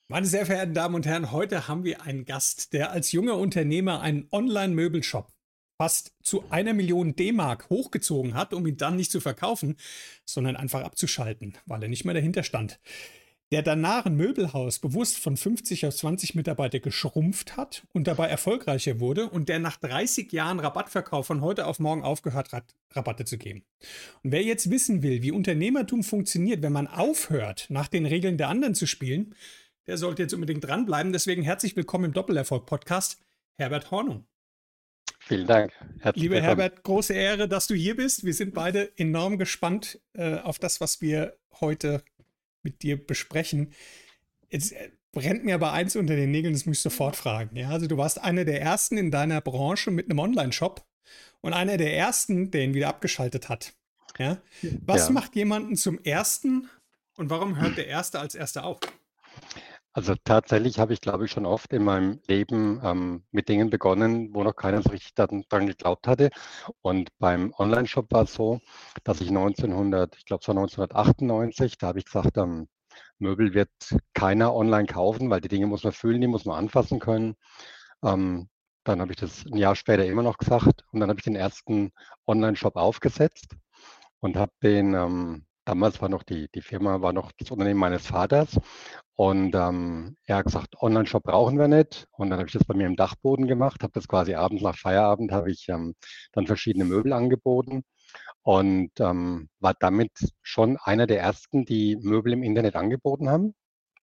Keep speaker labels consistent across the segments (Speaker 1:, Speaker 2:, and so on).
Speaker 1: Meine sehr verehrten Damen und Herren, heute haben wir einen Gast, der als junger Unternehmer einen Online-Möbelshop fast zu 1 Million D-Mark hochgezogen hat, um ihn dann nicht zu verkaufen, sondern einfach abzuschalten, weil er nicht mehr dahinter stand. Der danach ein Möbelhaus bewusst von 50 auf 20 Mitarbeiter geschrumpft hat und dabei erfolgreicher wurde und der nach 30 Jahren Rabattverkauf von heute auf morgen aufgehört hat, Rabatte zu geben. Und wer jetzt wissen will, wie Unternehmertum funktioniert, wenn man aufhört, nach den Regeln der anderen zu spielen, der sollte jetzt unbedingt dranbleiben. Deswegen herzlich willkommen im Doppelerfolg-Podcast, Herbert Hornung.
Speaker 2: Vielen Dank. Herzlich
Speaker 1: Lieber
Speaker 2: willkommen.
Speaker 1: Herbert, große Ehre, dass du hier bist. Wir sind beide enorm gespannt auf das, was wir heute mit dir besprechen. Jetzt brennt mir aber eins unter den Nägeln, das muss ich sofort fragen. Ja, also du warst einer der Ersten in deiner Branche mit einem Online-Shop und einer der Ersten, der ihn wieder abgeschaltet hat. Ja? Was
Speaker 2: Ja,
Speaker 1: macht jemanden zum Ersten und warum hört der Erste als Erster auf?
Speaker 2: also tatsächlich habe ich, glaube ich, schon oft in meinem Leben mit Dingen begonnen, wo noch keiner so richtig dran geglaubt hatte. Und beim Online-Shop war es so, dass ich 1900, ich glaube es war 1998, da habe ich gesagt, Möbel wird keiner online kaufen, weil die Dinge muss man fühlen, die muss man anfassen können. Ähm, Dann habe ich das ein Jahr später immer noch gesagt und dann habe ich den ersten Online-Shop aufgesetzt und habe den, damals war noch die Firma, war noch das Unternehmen meines Vaters. Und er hat gesagt, Online-Shop brauchen wir nicht. Und dann habe ich das bei mir im Dachboden gemacht, habe das quasi abends nach Feierabend, habe ich dann verschiedene Möbel angeboten und war damit schon einer der ersten, die Möbel im Internet angeboten haben.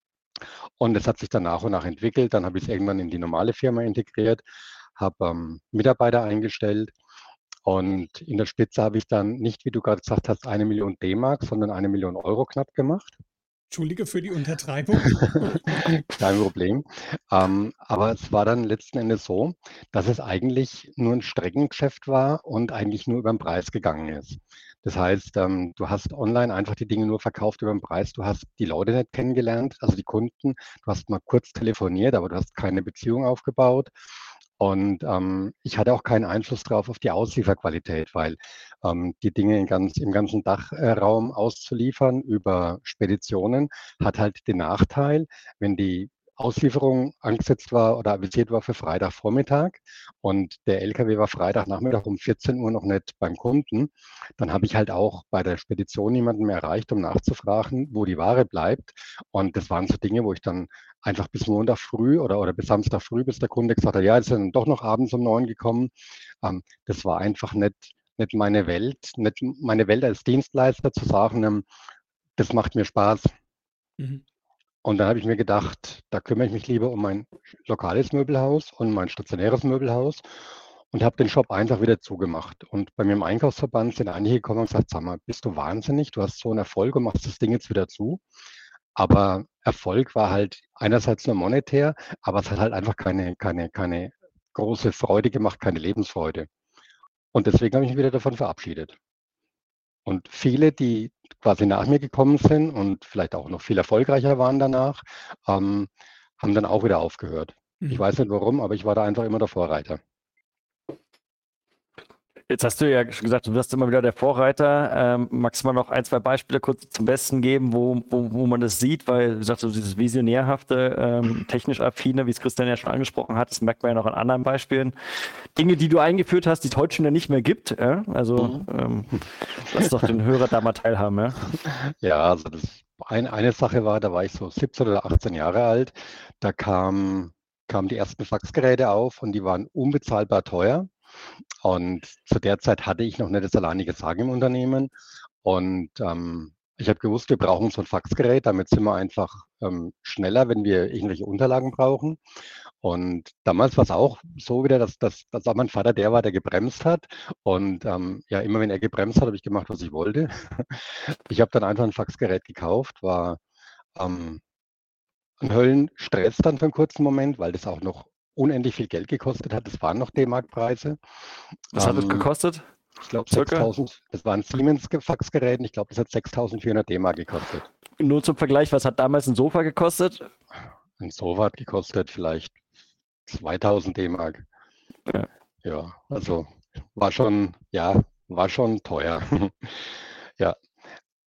Speaker 2: Und es hat sich dann nach und nach entwickelt. Dann habe ich es irgendwann in die normale Firma integriert, habe Mitarbeiter eingestellt. Und in der Spitze habe ich dann nicht, wie du gerade gesagt hast, 1 Million D-Mark, sondern 1 Million Euro knapp gemacht.
Speaker 1: Entschuldige für die Untertreibung.
Speaker 2: Kein Problem. Aber es war dann letzten Endes so, dass es eigentlich nur ein Streckengeschäft war und eigentlich nur über den Preis gegangen ist. Das heißt, du hast online einfach die Dinge nur verkauft über den Preis. Du hast die Leute nicht kennengelernt, also die Kunden. Du hast mal kurz telefoniert, aber du hast keine Beziehung aufgebaut. Und ich hatte auch keinen Einfluss drauf auf die Auslieferqualität, weil die Dinge im ganzen Dachraum auszuliefern über Speditionen hat halt den Nachteil, wenn die Auslieferung angesetzt war oder avisiert war für Freitagvormittag und der LKW war Freitagnachmittag um 14 Uhr noch nicht beim Kunden, dann habe ich halt auch bei der Spedition niemanden mehr erreicht, um nachzufragen, wo die Ware bleibt. Und das waren so Dinge, wo ich dann einfach bis Montag früh oder bis Samstag früh, bis der Kunde gesagt hat, ja, jetzt sind dann doch noch abends um 9 gekommen. Das war einfach nicht meine Welt, nicht meine Welt als Dienstleister zu sagen, das macht mir Spaß.
Speaker 1: Mhm.
Speaker 2: Und dann habe ich mir gedacht, da kümmere ich mich lieber um mein lokales Möbelhaus und mein stationäres Möbelhaus und habe den Shop einfach wieder zugemacht. Und bei mir im Einkaufsverband sind einige gekommen und gesagt, sag mal, bist du wahnsinnig? Du hast so einen Erfolg und machst das Ding jetzt wieder zu. Aber Erfolg war halt einerseits nur monetär, aber es hat halt einfach keine große Freude gemacht, keine Lebensfreude. Und deswegen habe ich mich wieder davon verabschiedet. Und viele, die quasi nach mir gekommen sind und vielleicht auch noch viel erfolgreicher waren danach, ähm, haben dann auch wieder aufgehört. Ich
Speaker 1: Mhm.
Speaker 2: weiß nicht warum, aber ich war da einfach immer der Vorreiter.
Speaker 3: Jetzt hast du ja schon gesagt, du wirst immer wieder der Vorreiter. Magst du mal noch ein, zwei Beispiele kurz zum Besten geben, wo man das sieht? Weil, du sagst, so dieses visionärhafte, technisch affine, wie es Christian ja schon angesprochen hat, das merkt man ja noch an anderen Beispielen. Dinge, die du eingeführt hast, die es heute schon ja nicht mehr gibt. Ja? Also
Speaker 2: Mhm.
Speaker 3: lass doch den Hörer da mal teilhaben. Ja?
Speaker 2: Ja, also eine Sache war, da war ich so 17 oder 18 Jahre alt. Da kamen die ersten Faxgeräte auf und die waren unbezahlbar teuer. Und zu der Zeit hatte ich noch nicht das alleinige Sagen im Unternehmen. Und ich habe gewusst, wir brauchen so ein Faxgerät. Damit sind wir einfach schneller, wenn wir irgendwelche Unterlagen brauchen. Und damals war es auch so wieder, dass auch mein Vater der war, der gebremst hat. Und ja, immer wenn er gebremst hat, habe ich gemacht, was ich wollte. Ich habe dann einfach ein Faxgerät gekauft, war ähm, ein Höllenstress dann für einen kurzen Moment, weil das auch noch unendlich viel Geld gekostet hat. Das waren noch D-Mark-Preise.
Speaker 3: Was hat das
Speaker 2: Ähm,
Speaker 3: gekostet?
Speaker 2: Ich glaube
Speaker 3: Circa?
Speaker 2: 6.000, das war ein Siemens-Faxgerät und ich glaube, das hat 6.400 D-Mark gekostet.
Speaker 3: Nur zum Vergleich, was hat damals ein Sofa gekostet?
Speaker 2: Ein Sofa hat gekostet vielleicht 2.000 D-Mark.
Speaker 3: Ja.
Speaker 2: Ja, also war schon, ja, war schon teuer. Ja,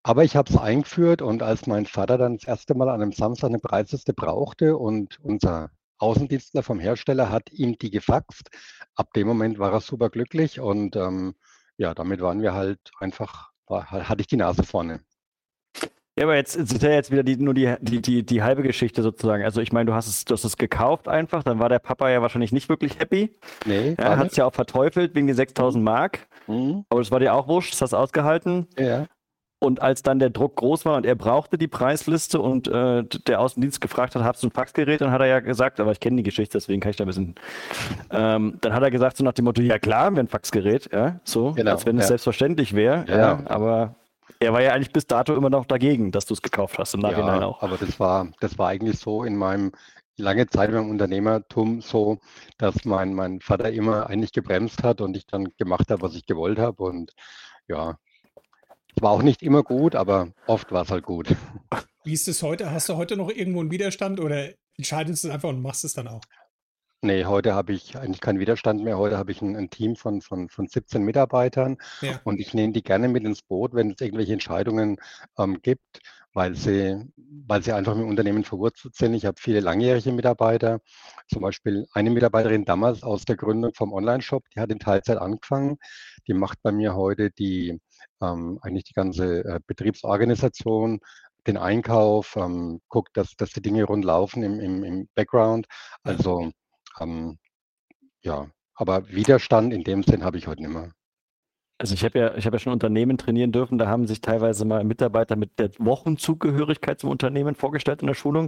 Speaker 2: Aber ich habe es eingeführt und als mein Vater dann das erste Mal an einem Samstag eine Preisliste brauchte und unser Außendienstler vom Hersteller hat ihm die gefaxt, ab dem Moment war er super glücklich und ja, damit waren wir halt einfach, hatte ich die Nase vorne.
Speaker 3: Ja, aber jetzt ist ja jetzt wieder nur die halbe Geschichte sozusagen. Also ich meine, du hast es gekauft einfach, dann war der Papa ja wahrscheinlich nicht wirklich happy.
Speaker 2: Nee,
Speaker 3: Ja,
Speaker 2: war
Speaker 3: er hat es
Speaker 2: nicht.
Speaker 3: ja auch verteufelt wegen den 6.000 Mark.
Speaker 2: Mhm.
Speaker 3: Aber das war dir auch wurscht, das hast du ausgehalten.
Speaker 2: Ja,
Speaker 3: Und als dann der Druck groß war und er brauchte die Preisliste und der Außendienst gefragt hat, hast du ein Faxgerät? Dann hat er ja gesagt, aber ich kenne die Geschichte, deswegen kann ich da ein bisschen. Dann hat er gesagt, so nach dem Motto, ja klar, wir haben ein Faxgerät, ja, so,
Speaker 2: genau.
Speaker 3: als wenn es
Speaker 2: Ja,
Speaker 3: selbstverständlich wäre,
Speaker 2: ja,
Speaker 3: ja,
Speaker 2: ja.
Speaker 3: aber er war ja eigentlich bis dato immer noch dagegen, dass du es gekauft hast, im Nachhinein
Speaker 2: Ja,
Speaker 3: auch.
Speaker 2: aber das war eigentlich so in meinem lange Zeit in meinem Unternehmertum so, dass mein Vater immer eigentlich gebremst hat und ich dann gemacht habe, was ich gewollt habe. Und ja, es war auch nicht immer gut, aber oft war es halt gut.
Speaker 1: Wie ist es heute? Hast du heute noch irgendwo einen Widerstand oder entscheidest du es einfach und machst es dann auch?
Speaker 2: Nee, heute habe ich eigentlich keinen Widerstand mehr. Heute habe ich ein Team von 17 Mitarbeitern
Speaker 1: Ja.
Speaker 2: und ich nehme die gerne mit ins Boot, wenn es irgendwelche Entscheidungen gibt, weil sie einfach mit dem Unternehmen verwurzelt sind. Ich habe viele langjährige Mitarbeiter, zum Beispiel eine Mitarbeiterin damals aus der Gründung vom Onlineshop, die hat in Teilzeit angefangen. Die macht bei mir heute eigentlich die ganze Betriebsorganisation, den Einkauf, guckt, dass die Dinge rund laufen im Background.
Speaker 1: Ja.
Speaker 2: Also ja, aber Widerstand in dem Sinn habe ich heute nicht mehr.
Speaker 3: Also ich habe ja schon Unternehmen trainieren dürfen, da haben sich teilweise mal Mitarbeiter mit der Wochenzugehörigkeit zum Unternehmen vorgestellt in der Schulung.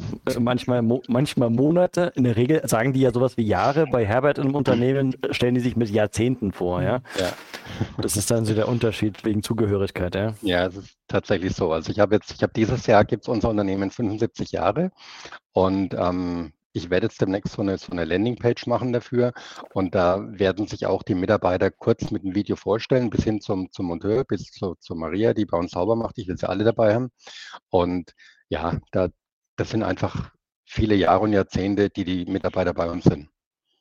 Speaker 3: Manchmal Monate. In der Regel sagen die ja sowas wie Jahre. Bei Herbert im Unternehmen stellen die sich mit Jahrzehnten vor, ja.
Speaker 2: Ja,
Speaker 3: Das ist dann so der Unterschied wegen Zugehörigkeit, ja.
Speaker 2: ja, es ist tatsächlich so. Also ich habe dieses Jahr gibt es unser Unternehmen 75 Jahre und ich werde jetzt demnächst so eine Landingpage machen dafür und da werden sich auch die Mitarbeiter kurz mit dem Video vorstellen, bis hin zum Monteur, bis zu Maria, die bei uns sauber macht. Ich will sie alle dabei haben. Und ja, das sind einfach viele Jahre und Jahrzehnte, die Mitarbeiter bei uns sind.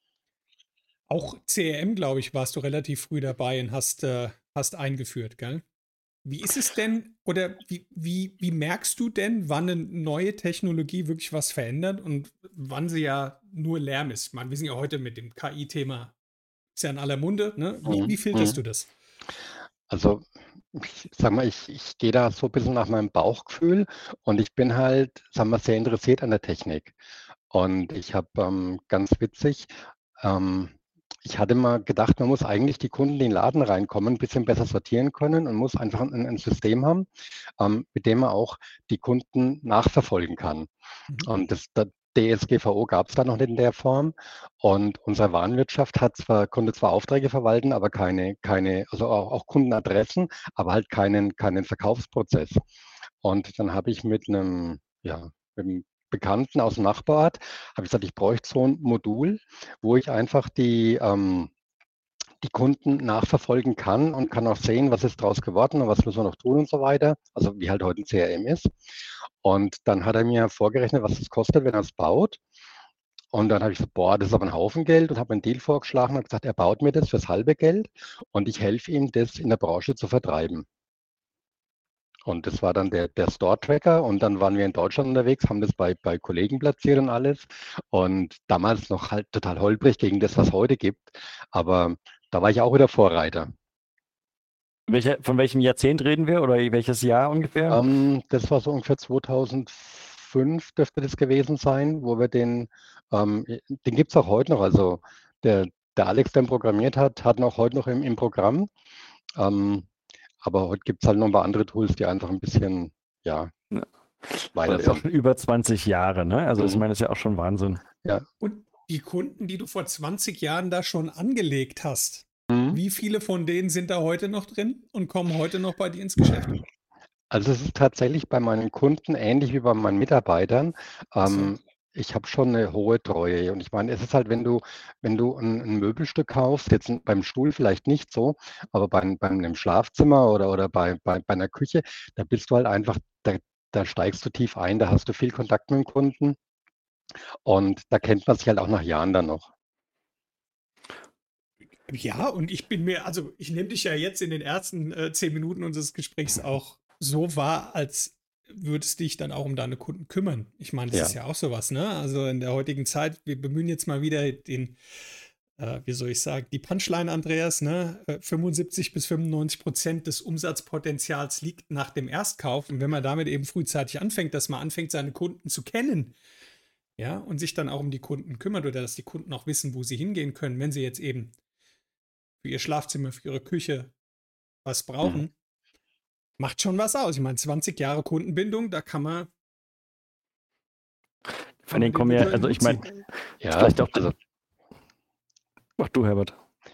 Speaker 1: Auch CRM, glaube ich, warst du relativ früh dabei und hast eingeführt, gell? Wie ist es denn oder wie merkst du denn, wann eine neue Technologie wirklich was verändert und wann sie ja nur Lärm ist? Ich meine, wir sind ja heute mit dem KI-Thema, ist ja in aller Munde, ne? Wie
Speaker 2: Mhm.
Speaker 1: filterst
Speaker 2: Mhm.
Speaker 1: du das?
Speaker 2: Also, ich sage mal, ich gehe da so ein bisschen nach meinem Bauchgefühl und ich bin halt, sagen wir, sehr interessiert an der Technik. Und ich habe ganz witzig, ähm, ich hatte mal gedacht, man muss eigentlich die Kunden, die in den Laden reinkommen, ein bisschen besser sortieren können und muss einfach ein System haben, mit dem man auch die Kunden nachverfolgen kann.
Speaker 1: Mhm.
Speaker 2: Und das DSGVO gab es da noch nicht in der Form. Und unsere Warenwirtschaft konnte zwar Aufträge verwalten, aber also auch Kundenadressen, aber halt keinen Verkaufsprozess. Und dann habe ich mit einem Bekannten aus dem Nachbarort, habe ich gesagt, ich bräuchte so ein Modul, wo ich einfach die Kunden nachverfolgen kann und kann auch sehen, was ist daraus geworden und was müssen wir noch tun und so weiter. Also wie halt heute ein CRM ist. Und dann hat er mir vorgerechnet, was es kostet, wenn er es baut. Und dann habe ich gesagt, boah, das ist aber ein Haufen Geld und habe einen Deal vorgeschlagen und gesagt, er baut mir das fürs halbe Geld und ich helfe ihm, das in der Branche zu vertreiben. Und das war dann der Store-Tracker und dann waren wir in Deutschland unterwegs, haben das bei Kollegen platziert und alles. Und damals noch halt total holprig gegen das, was es heute gibt. Aber da war ich auch wieder Vorreiter.
Speaker 3: Von welchem Jahrzehnt reden wir oder welches Jahr ungefähr?
Speaker 2: Das war so ungefähr 2005 dürfte das gewesen sein, wo wir den gibt es auch heute noch. Also der, der Alex, der ihn programmiert hat ihn auch heute noch im Programm. Ähm, aber heute gibt es halt noch ein paar andere Tools, die einfach ein bisschen, ja,
Speaker 3: Ja.
Speaker 2: weiter
Speaker 3: Das ist auch
Speaker 2: sind.
Speaker 3: schon über 20 Jahre, ne? Also ich
Speaker 2: Mhm.
Speaker 3: meine, das ist ja auch schon Wahnsinn.
Speaker 2: Ja.
Speaker 1: Und die Kunden, die du vor 20 Jahren da schon angelegt hast,
Speaker 2: Mhm.
Speaker 1: wie viele von denen sind da heute noch drin und kommen heute noch bei dir ins Geschäft?
Speaker 2: Also es ist tatsächlich bei meinen Kunden ähnlich wie bei meinen Mitarbeitern.
Speaker 1: So.
Speaker 2: Ich habe schon eine hohe Treue. Und ich meine, es ist halt, wenn du ein Möbelstück kaufst, jetzt beim Stuhl vielleicht nicht so, aber bei einem Schlafzimmer oder bei einer Küche, da bist du halt einfach, da steigst du tief ein, da hast du viel Kontakt mit dem Kunden und da kennt man sich halt auch nach Jahren dann noch.
Speaker 1: Ja, und ich bin mir, also ich nehme dich ja jetzt in den ersten 10 Minuten unseres Gesprächs auch so wahr, als würdest dich dann auch um deine Kunden kümmern. Ich meine, das
Speaker 2: Ja,
Speaker 1: ist ja auch sowas, ne? Also in der heutigen Zeit, wir bemühen jetzt mal wieder wie soll ich sagen, die Punchline, Andreas, ne? 75% bis 95% des Umsatzpotenzials liegt nach dem Erstkauf. Und wenn man damit eben frühzeitig anfängt, dass man anfängt, seine Kunden zu kennen, ja, und sich dann auch um die Kunden kümmert oder dass die Kunden auch wissen, wo sie hingehen können, wenn sie jetzt eben für ihr Schlafzimmer, für ihre Küche was
Speaker 2: mhm.
Speaker 1: brauchen, macht schon was aus. Ich meine, 20 Jahre Kundenbindung, da
Speaker 3: Vor
Speaker 1: kann
Speaker 3: allem
Speaker 1: man den
Speaker 3: kommen ja,
Speaker 1: Hut
Speaker 3: also ich
Speaker 1: Hut
Speaker 3: meine,
Speaker 1: ziehen.
Speaker 2: Ja,
Speaker 3: vielleicht auch,
Speaker 2: also
Speaker 3: mach du, Herbert.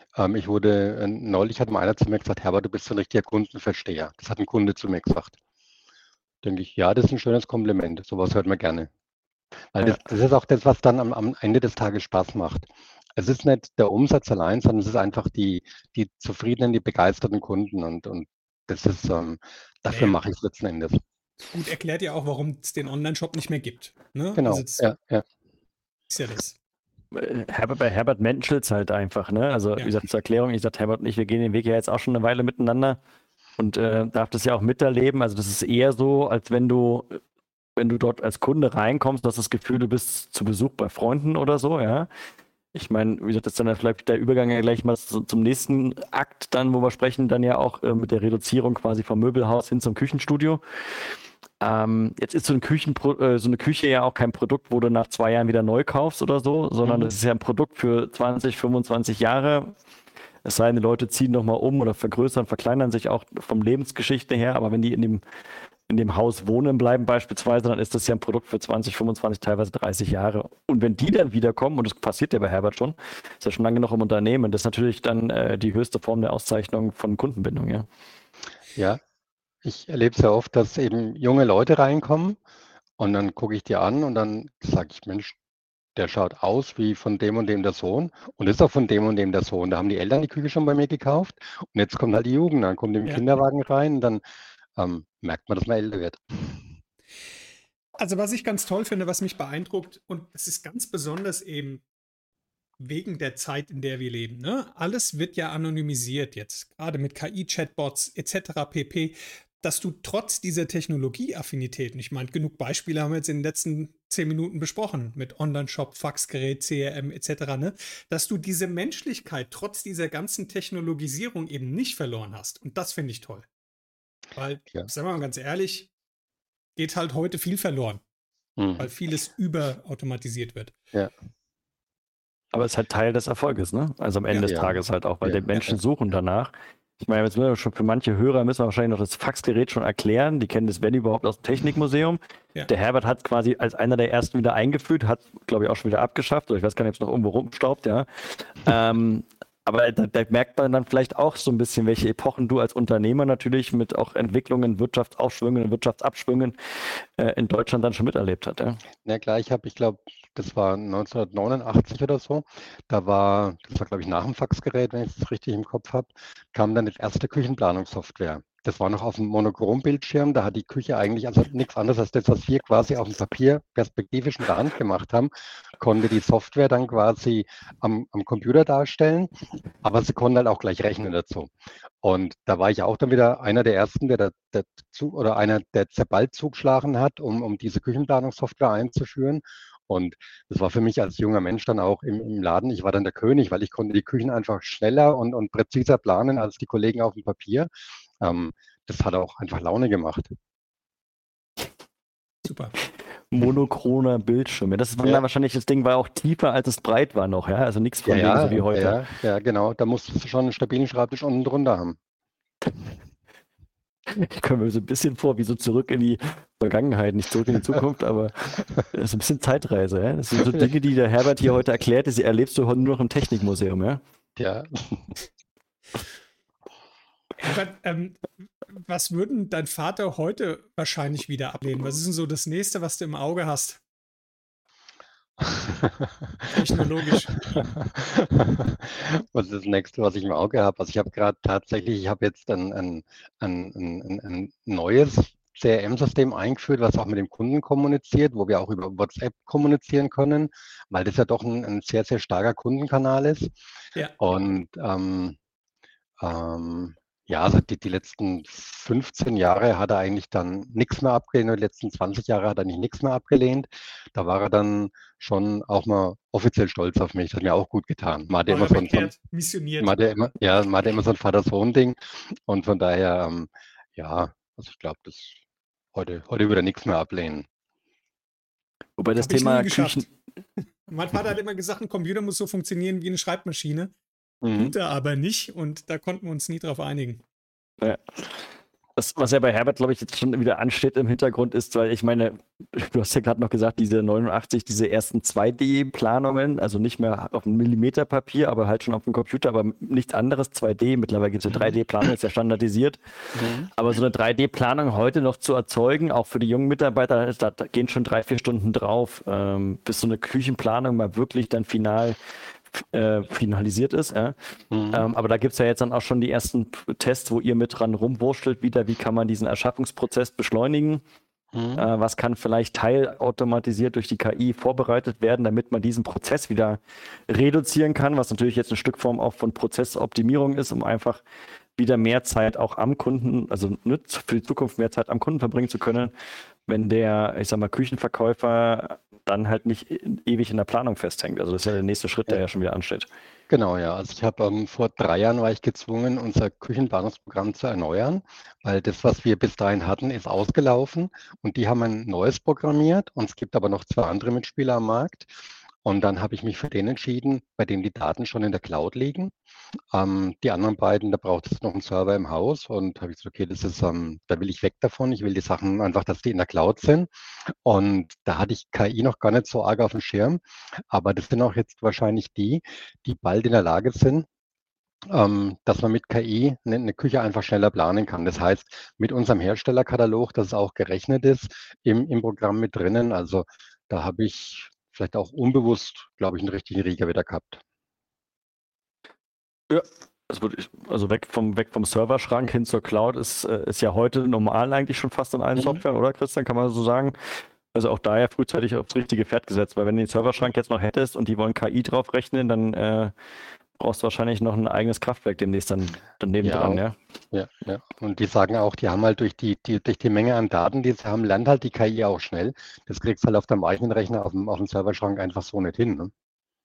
Speaker 2: neulich hat mal einer zu mir gesagt, Herbert, du bist so ein richtiger Kundenversteher. Das hat ein Kunde zu mir gesagt. Denke ich, ja, das ist ein schönes Kompliment. Sowas hört man gerne. Weil
Speaker 3: Ja.
Speaker 2: das ist auch das, was dann am Ende des Tages Spaß macht. Es ist nicht der Umsatz allein, sondern es ist einfach die zufriedenen, die begeisterten Kunden und das ist, dafür
Speaker 1: Naja,
Speaker 2: mache ich es letzten Endes.
Speaker 1: gut erklärt ja auch, warum es den Online-Shop nicht mehr gibt. Ne? Also
Speaker 2: Genau,
Speaker 1: das
Speaker 2: ja, ja,
Speaker 1: ist ja das.
Speaker 3: Bei Herbert menschelt halt einfach, ne? Also, wie
Speaker 1: Ja.
Speaker 3: gesagt, zur Erklärung, ich sag, Herbert und ich, wir gehen den Weg ja jetzt auch schon eine Weile miteinander und darf das ja auch miterleben. Also, das ist eher so, als wenn du dort als Kunde reinkommst, du hast das Gefühl, du bist zu Besuch bei Freunden oder so, ja. Ich meine, wie gesagt, das ist dann vielleicht der Übergang ja gleich mal zum nächsten Akt, dann, wo wir sprechen, dann ja auch mit der Reduzierung quasi vom Möbelhaus hin zum Küchenstudio. Jetzt ist so eine Küche ja auch kein Produkt, wo du nach 2 Jahren wieder neu kaufst oder so, sondern
Speaker 2: mhm.
Speaker 3: das ist ja ein Produkt für 20, 25 Jahre. Es sei denn, die Leute ziehen nochmal um oder vergrößern, verkleinern sich auch vom Lebensgeschichte her, aber wenn die in dem Haus wohnen bleiben beispielsweise, dann ist das ja ein Produkt für 20, 25, teilweise 30 Jahre. Und wenn die dann wiederkommen, und das passiert ja bei Herbert schon, ist ja schon lange noch im Unternehmen, das ist natürlich dann die höchste Form der Auszeichnung von Kundenbindung, ja.
Speaker 2: Ja, ich erlebe sehr oft, dass eben junge Leute reinkommen und dann gucke ich die an und dann sage ich, Mensch, der schaut aus wie von dem und dem der Sohn und ist auch von dem und dem der Sohn. Da haben die Eltern die Küche schon bei mir gekauft und jetzt kommt halt die Jugend, dann kommt im
Speaker 1: Ja.
Speaker 2: Kinderwagen rein und dann merkt man, dass man älter wird.
Speaker 1: Also was ich ganz toll finde, was mich beeindruckt, und es ist ganz besonders eben wegen der Zeit, in der wir leben. Ne? Alles wird ja anonymisiert jetzt, gerade mit KI-Chatbots etc. pp., dass du trotz dieser Technologieaffinitäten, ich meine, genug Beispiele haben wir jetzt in den letzten 10 Minuten besprochen, mit Online-Shop, Faxgerät, CRM etc., ne? Dass du diese Menschlichkeit trotz dieser ganzen Technologisierung eben nicht verloren hast. Und das finde ich toll. Weil,
Speaker 2: Ja.
Speaker 1: sagen wir mal ganz ehrlich, geht halt heute viel verloren, weil
Speaker 2: Mhm.
Speaker 1: vieles überautomatisiert wird.
Speaker 2: Ja.
Speaker 3: Aber es ist halt Teil des Erfolges, ne? Also am Ende
Speaker 1: Ja.
Speaker 3: des
Speaker 2: Ja.
Speaker 3: Tages halt auch, weil
Speaker 2: Ja.
Speaker 3: die Menschen suchen danach. Ich meine, jetzt müssen wir schon für manche Hörer müssen wir wahrscheinlich noch das Faxgerät schon erklären. Die kennen das, wenn überhaupt, aus dem Technikmuseum.
Speaker 1: Ja.
Speaker 3: Der Herbert hat quasi als einer der ersten wieder eingeführt, hat, glaube ich, auch schon wieder abgeschafft. Oder ich weiß gar nicht, ob es noch irgendwo rumstaubt, ja. Aber da merkt man dann vielleicht auch so ein bisschen, welche Epochen du als Unternehmer natürlich mit auch Entwicklungen, Wirtschaftsaufschwüngen und Wirtschaftsabschwüngen in Deutschland dann schon miterlebt hat, ja.
Speaker 2: Na klar, ich glaube, das war 1989 oder so. Das war, glaube ich, nach dem Faxgerät, wenn ich es richtig im Kopf habe, kam dann die erste Küchenplanungssoftware. Das war noch auf dem Monochrombildschirm. Da hat die Küche eigentlich also nichts anderes als das, was wir quasi auf dem Papier perspektivisch mit der Hand gemacht haben, konnte die Software dann quasi am Computer darstellen, aber sie konnte halt auch gleich rechnen dazu. Und da war ich auch dann wieder einer der ersten, oder einer, der Ball zugeschlagen hat, um diese Küchenplanungssoftware einzuführen. Und das war für mich als junger Mensch dann auch im Laden, ich war dann der König, weil ich konnte die Küchen einfach schneller und präziser planen als die Kollegen auf dem Papier. Das hat auch einfach Laune gemacht.
Speaker 1: Super.
Speaker 3: Monochroner Bildschirm. Ja, das war
Speaker 2: Ja.
Speaker 3: dann wahrscheinlich, das Ding war auch tiefer, als es breit war noch, ja. Also nichts von wegen so wie heute.
Speaker 2: Ja, genau. Da musstest du schon einen stabilen Schreibtisch unten drunter haben.
Speaker 3: Ich komme mir so ein bisschen vor, wie so zurück in die Vergangenheit, nicht zurück in die Zukunft, aber das ist ein bisschen Zeitreise, ja. Das sind so Dinge, die der Herbert hier heute erklärt, die erlebst du heute nur noch im Technikmuseum, ja.
Speaker 2: Ja.
Speaker 1: Herbert, was würden dein Vater heute wahrscheinlich wieder ablehnen? Was ist denn so das Nächste, was du im Auge hast? Technologisch.
Speaker 2: Was ist das Nächste, was ich im Auge habe? Also ich habe gerade tatsächlich, ich habe jetzt ein neues CRM-System eingeführt, was auch mit dem Kunden kommuniziert, wo wir auch über WhatsApp kommunizieren können, weil das ja doch ein sehr, sehr starker Kundenkanal ist.
Speaker 1: Ja.
Speaker 2: Und Ja, also die letzten 15 Jahre hat er eigentlich dann nichts mehr abgelehnt und die letzten 20 Jahre hat er eigentlich nichts mehr abgelehnt. Da war er dann schon auch mal offiziell stolz auf mich. Das hat mir auch gut getan. Man hat ja
Speaker 1: War
Speaker 2: immer
Speaker 1: er
Speaker 2: so ein,
Speaker 1: bekehrt, missioniert.
Speaker 2: man hat ja immer so ein Vater-Sohn-Ding und von daher, ja, also ich glaube, heute würde er nichts mehr ablehnen.
Speaker 3: Wobei das
Speaker 1: Habe ich nie
Speaker 3: Thema
Speaker 1: geschafft.
Speaker 3: Küchen,
Speaker 1: Mein Vater hat immer gesagt, ein Computer muss so funktionieren wie eine Schreibmaschine.
Speaker 2: Mhm.
Speaker 1: Tut er aber nicht und da konnten wir uns nie drauf einigen.
Speaker 3: ja. Das, was ja bei Herbert, glaube ich, jetzt schon wieder ansteht im Hintergrund ist, weil ich meine, du hast ja gerade noch gesagt, diese 89, diese ersten 2D-Planungen, also nicht mehr auf einem Millimeterpapier, aber halt schon auf dem Computer, aber nichts anderes, 2D. Mittlerweile gibt es eine 3D-Planung, ist ja standardisiert.
Speaker 2: Mhm.
Speaker 3: Aber so eine 3D-Planung heute noch zu erzeugen, auch für die jungen Mitarbeiter, da gehen schon 3, 4 Stunden drauf, bis so eine Küchenplanung mal wirklich dann finalisiert ist. Ja. Aber da gibt es ja jetzt dann auch schon die ersten Tests, wo ihr mit dran rumwurschtelt wieder, wie kann man diesen Erschaffungsprozess beschleunigen. Was kann vielleicht teilautomatisiert durch die KI vorbereitet werden, damit man diesen Prozess wieder reduzieren kann, was natürlich jetzt eine Stückform auch von Prozessoptimierung ist, um einfach wieder mehr Zeit auch am Kunden, also für die Zukunft mehr Zeit am Kunden verbringen zu können, wenn der, ich sag mal, Küchenverkäufer dann halt nicht ewig in der Planung festhängt. Also das ist ja der nächste Schritt, der ja schon wieder ansteht.
Speaker 2: Genau, ja. Also ich habe vor 3 Jahren war ich gezwungen, unser Küchenplanungsprogramm zu erneuern, weil das, was wir bis dahin hatten, ist ausgelaufen und die haben ein neues programmiert und es gibt aber noch 2 andere Mitspieler am Markt. Und dann habe ich mich für den entschieden, bei dem die Daten schon in der Cloud liegen. Die anderen beiden, da braucht es noch einen Server im Haus und habe ich gesagt, okay, da will ich weg davon. Ich will die Sachen einfach, dass die in der Cloud sind. Und da hatte ich KI noch gar nicht so arg auf dem Schirm. Aber das sind auch jetzt wahrscheinlich die bald in der Lage sind, dass man mit KI eine Küche einfach schneller planen kann. Das heißt, mit unserem Herstellerkatalog, dass es auch gerechnet ist, im Programm mit drinnen. Also da habe ich vielleicht auch unbewusst, glaube ich, einen richtigen Riecher wieder gehabt.
Speaker 3: Ja. Also weg vom Serverschrank hin zur Cloud ist ja heute normal eigentlich schon fast in allen Softwaren, oder Christian, kann man so sagen? Also auch daher frühzeitig aufs richtige Pferd gesetzt, weil wenn du den Serverschrank jetzt noch hättest und die wollen KI drauf rechnen, dann brauchst du wahrscheinlich noch ein eigenes Kraftwerk demnächst dann daneben dran, ja.
Speaker 2: Ja. Und die sagen auch, die haben halt durch die Menge an Daten, die sie haben, lernt halt die KI auch schnell. Das kriegst du halt auf deinem eigenen Rechner, auf dem Serverschrank einfach so nicht hin. Ne?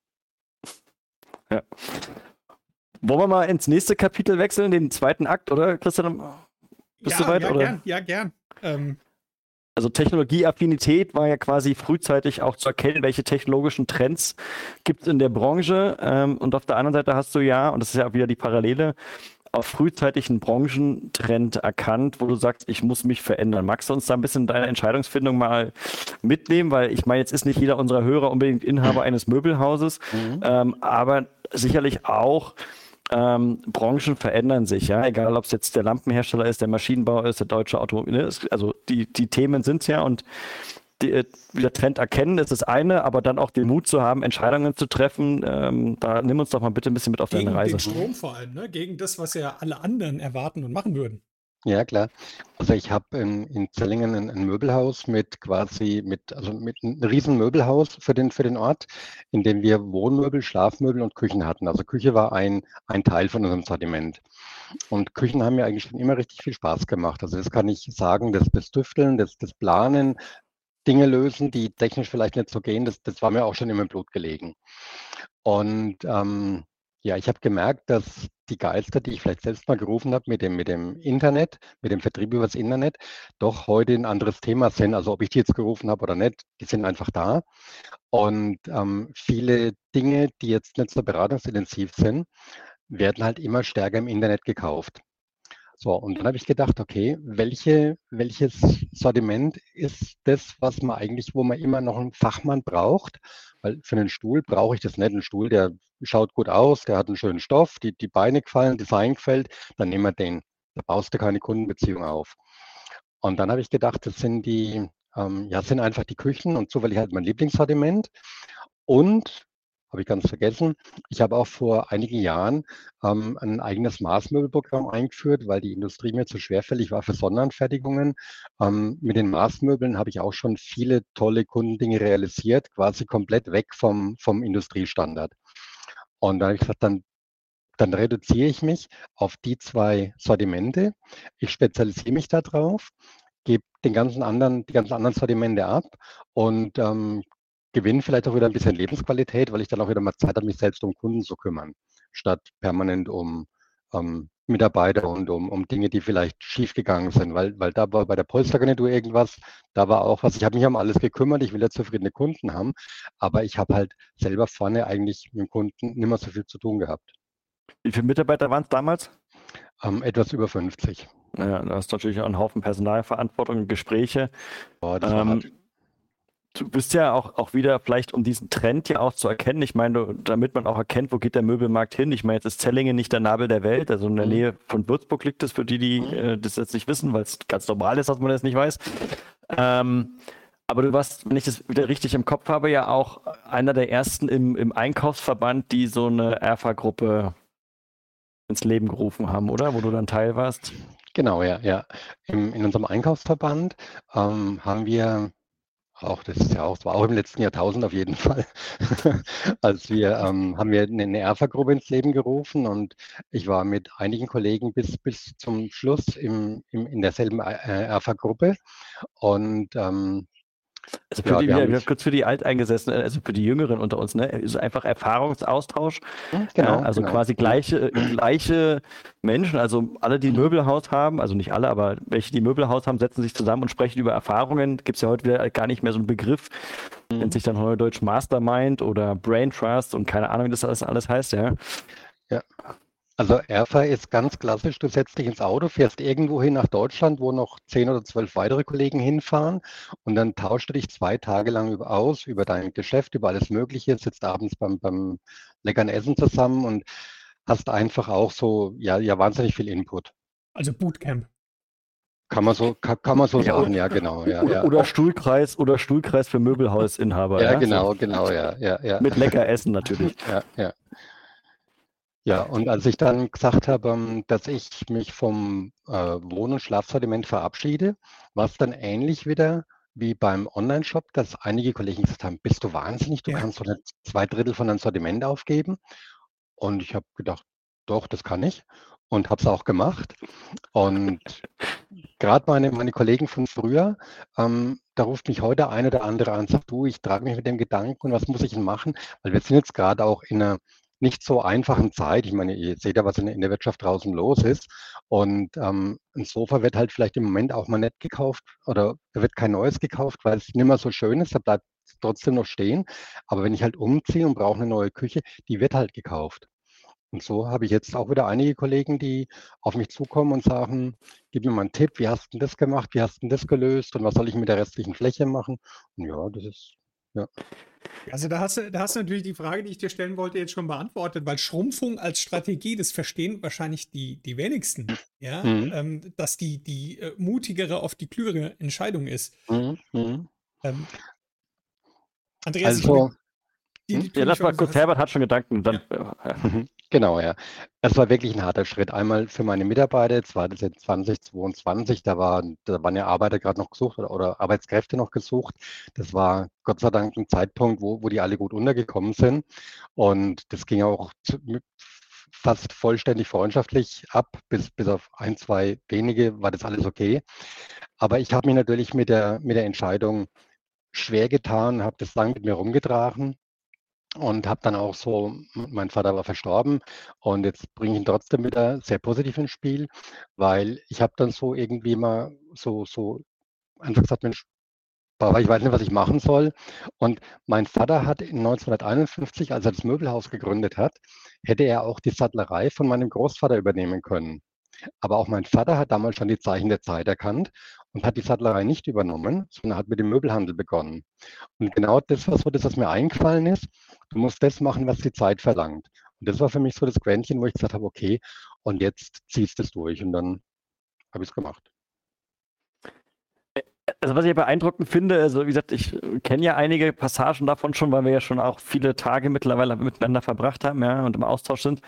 Speaker 3: Ja. Wollen wir mal ins nächste Kapitel wechseln, den zweiten Akt, oder Christian? Bist du weit? Oder?
Speaker 1: Gern.
Speaker 3: Also Technologieaffinität war ja quasi frühzeitig auch zu erkennen, welche technologischen Trends gibt es in der Branche. Und auf der anderen Seite hast du ja, und das ist ja auch wieder die Parallele, auch frühzeitig einen Branchentrend erkannt, wo du sagst, ich muss mich verändern. Magst du uns da ein bisschen deine Entscheidungsfindung mal mitnehmen? Weil ich meine, jetzt ist nicht jeder unserer Hörer unbedingt Inhaber eines Möbelhauses, aber sicherlich auch Branchen verändern sich, ja, egal ob es jetzt der Lampenhersteller ist, der Maschinenbauer ist, der deutsche Automobil, also die Themen sind es ja und der Trend erkennen ist das eine, aber dann auch den Mut zu haben, Entscheidungen zu treffen, da nimm uns doch mal bitte ein bisschen mit auf deine Reise.
Speaker 1: Gegen den Strom vor allem, ne? Gegen das, was ja alle anderen erwarten und machen würden.
Speaker 2: Ja, klar. Also ich habe in Zellingen ein Möbelhaus mit einem riesen Möbelhaus für den Ort, in dem wir Wohnmöbel, Schlafmöbel und Küchen hatten. Also Küche war ein Teil von unserem Sortiment. Und Küchen haben mir eigentlich schon immer richtig viel Spaß gemacht. Also das kann ich sagen, das Tüfteln, das Planen, Dinge lösen, die technisch vielleicht nicht so gehen, das war mir auch schon immer im Blut gelegen. Und ja, ich habe gemerkt, dass die Geister, die ich vielleicht selbst mal gerufen habe mit dem Internet, mit dem Vertrieb übers Internet, doch heute ein anderes Thema sind. Also ob ich die jetzt gerufen habe oder nicht, die sind einfach da. Und viele Dinge, die jetzt nicht so beratungsintensiv sind, werden halt immer stärker im Internet gekauft. So, und dann habe ich gedacht, okay, welches Sortiment ist das, wo man immer noch einen Fachmann braucht? Weil für einen Stuhl brauche ich das nicht. Ein Stuhl, der schaut gut aus, der hat einen schönen Stoff, die Beine gefallen, Design gefällt, dann nehmen wir den. Da baust du keine Kundenbeziehung auf. Und dann habe ich gedacht, das sind sind einfach die Küchen und zufällig halt mein Lieblingssortiment. Und, habe ich ganz vergessen, ich habe auch vor einigen Jahren ein eigenes Maßmöbelprogramm eingeführt, weil die Industrie mir zu schwerfällig war für Sonderanfertigungen. Mit den Maßmöbeln habe ich auch schon viele tolle Kundendinge realisiert, quasi komplett weg vom Industriestandard. Und da habe ich gesagt, dann dann reduziere ich mich auf die 2 Sortimente. Ich spezialisiere mich da drauf, gebe die ganzen anderen Sortimente ab und gewinne vielleicht auch wieder ein bisschen Lebensqualität, weil ich dann auch wieder mal Zeit habe, mich selbst um Kunden zu kümmern, statt permanent um Mitarbeiter und um Dinge, die vielleicht schiefgegangen sind, weil da war bei der Polstergarnitur irgendwas, da war auch was. Ich habe mich um alles gekümmert, ich will ja zufriedene Kunden haben, aber ich habe halt selber vorne eigentlich mit dem Kunden nicht mehr so viel zu tun gehabt.
Speaker 3: Wie viele Mitarbeiter waren es damals?
Speaker 2: Etwas über 50.
Speaker 3: Naja, da hast du natürlich auch einen Haufen Personalverantwortung und Gespräche.
Speaker 2: Boah, das war hart.
Speaker 3: Du bist ja auch wieder vielleicht, um diesen Trend ja auch zu erkennen. Ich meine, damit man auch erkennt, wo geht der Möbelmarkt hin. Ich meine, jetzt ist Zellingen nicht der Nabel der Welt. Also in der Nähe von Würzburg liegt es, für die das jetzt nicht wissen, weil es ganz normal ist, dass man das nicht weiß. Aber du warst, wenn ich das wieder richtig im Kopf habe, ja auch einer der ersten im Einkaufsverband, die so eine ERFA-Gruppe ins Leben gerufen haben, oder? Wo du dann Teil warst.
Speaker 2: Genau, ja. In unserem Einkaufsverband haben wir auch, das ist ja auch, das war auch im letzten Jahrtausend auf jeden Fall, haben wir eine ERFA-Gruppe ins Leben gerufen und ich war mit einigen Kollegen bis zum Schluss in derselben ERFA-Gruppe und
Speaker 3: Also für die, kurz für die Alteingesessenen, also für die Jüngeren unter uns, ne, ist einfach Erfahrungsaustausch.
Speaker 2: Genau,
Speaker 3: also
Speaker 2: genau.
Speaker 3: quasi gleiche Menschen, also alle, die ein Möbelhaus haben, also nicht alle, aber welche, die ein Möbelhaus haben, setzen sich zusammen und sprechen über Erfahrungen. Gibt es ja heute wieder gar nicht mehr so einen Begriff, nennt sich dann neudeutsch Mastermind oder Brain Trust und keine Ahnung, wie das alles heißt, ja.
Speaker 2: Ja. Also ERFA ist ganz klassisch, du setzt dich ins Auto, fährst irgendwo hin nach Deutschland, wo noch 10 oder 12 weitere Kollegen hinfahren und dann tauschst du dich 2 Tage lang über dein Geschäft, über alles Mögliche, sitzt abends beim leckeren Essen zusammen und hast einfach auch so, ja wahnsinnig viel Input.
Speaker 1: Also Bootcamp.
Speaker 2: Kann man so sagen, ja, genau. Ja.
Speaker 3: Oder Stuhlkreis für Möbelhausinhaber.
Speaker 2: Ja, genau, ja.
Speaker 3: Mit lecker Essen natürlich.
Speaker 2: Ja. Ja, und als ich dann gesagt habe, dass ich mich vom Wohn- und Schlafsortiment verabschiede, war es dann ähnlich wieder wie beim Online-Shop, dass einige Kollegen gesagt haben, bist du wahnsinnig, du kannst doch nicht 2/3 von deinem Sortiment aufgeben. Und ich habe gedacht, doch, das kann ich und habe es auch gemacht. Und gerade meine Kollegen von früher, da ruft mich heute ein oder andere an und sagt, du, ich trage mich mit dem Gedanken und was muss ich denn machen? Weil wir sind jetzt gerade auch in einer nicht so einfachen Zeit. Ich meine, ihr seht ja, was in der Wirtschaft draußen los ist. Und ein Sofa wird halt vielleicht im Moment auch mal nicht gekauft oder da wird kein neues gekauft, weil es nicht mehr so schön ist. Da bleibt es trotzdem noch stehen. Aber wenn ich halt umziehe und brauche eine neue Küche, die wird halt gekauft. Und so habe ich jetzt auch wieder einige Kollegen, die auf mich zukommen und sagen, gib mir mal einen Tipp, wie hast du das gemacht, wie hast du das gelöst und was soll ich mit der restlichen Fläche machen? Und ja, das ist, ja.
Speaker 1: Also da hast du natürlich die Frage, die ich dir stellen wollte, jetzt schon beantwortet, weil Schrumpfung als Strategie, das verstehen wahrscheinlich die wenigsten, ja, dass die mutigere, oft die klügere Entscheidung ist. Andreas,
Speaker 2: Also,
Speaker 3: ja, lass mal kurz, Herbert hat schon Gedanken. Dann,
Speaker 2: Genau, ja. Es war wirklich ein harter Schritt. Einmal für meine Mitarbeiter, jetzt war das jetzt 2022, da waren ja Arbeiter gerade noch gesucht oder Arbeitskräfte noch gesucht. Das war Gott sei Dank ein Zeitpunkt, wo die alle gut untergekommen sind. Und das ging auch fast vollständig freundschaftlich ab, bis auf 1, 2 wenige war das alles okay. Aber ich habe mich natürlich mit der Entscheidung schwer getan, habe das lange mit mir rumgetragen. Und habe dann auch so, mein Vater war verstorben und jetzt bringe ich ihn trotzdem wieder sehr positiv ins Spiel, weil ich habe dann so irgendwie mal so einfach gesagt, Mensch, Papa, ich weiß nicht, was ich machen soll. Und mein Vater hat in 1951, als er das Möbelhaus gegründet hat, hätte er auch die Sattlerei von meinem Großvater übernehmen können. Aber auch mein Vater hat damals schon die Zeichen der Zeit erkannt und hat die Sattlerei nicht übernommen, sondern hat mit dem Möbelhandel begonnen. Und genau das war so das, was mir eingefallen ist. Du musst das machen, was die Zeit verlangt. Und das war für mich so das Quäntchen, wo ich gesagt habe, okay, und jetzt ziehst du es durch. Und dann habe ich es gemacht.
Speaker 3: Also was ich beeindruckend finde, also wie gesagt, ich kenne ja einige Passagen davon schon, weil wir ja schon auch viele Tage mittlerweile miteinander verbracht haben, ja, und im Austausch sind.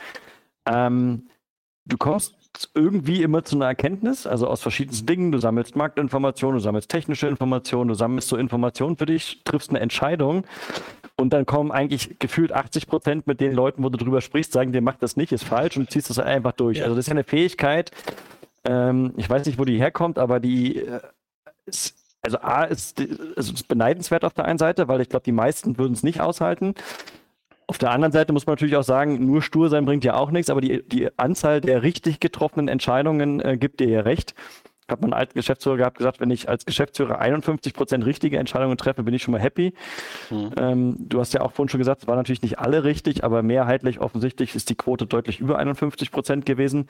Speaker 3: Du kommst irgendwie immer zu einer Erkenntnis, also aus verschiedensten Dingen. Du sammelst Marktinformationen, du sammelst technische Informationen, du sammelst so Informationen für dich, triffst eine Entscheidung Und dann kommen eigentlich gefühlt 80% mit den Leuten, wo du drüber sprichst, sagen dir, mach das nicht, ist falsch und ziehst das einfach durch.
Speaker 1: Ja.
Speaker 3: Also das ist ja eine Fähigkeit, ich weiß nicht, wo die herkommt, aber die also A ist beneidenswert auf der einen Seite, weil ich glaube, die meisten würden es nicht aushalten. Auf der anderen Seite muss man natürlich auch sagen, nur stur sein bringt ja auch nichts, aber die Anzahl der richtig getroffenen Entscheidungen gibt dir ja recht. Ich habe meinen alten Geschäftsführer gehabt, gesagt, wenn ich als Geschäftsführer 51% richtige Entscheidungen treffe, bin ich schon mal happy. Du hast ja auch vorhin schon gesagt, es waren natürlich nicht alle richtig, aber mehrheitlich offensichtlich ist die Quote deutlich über 51% gewesen.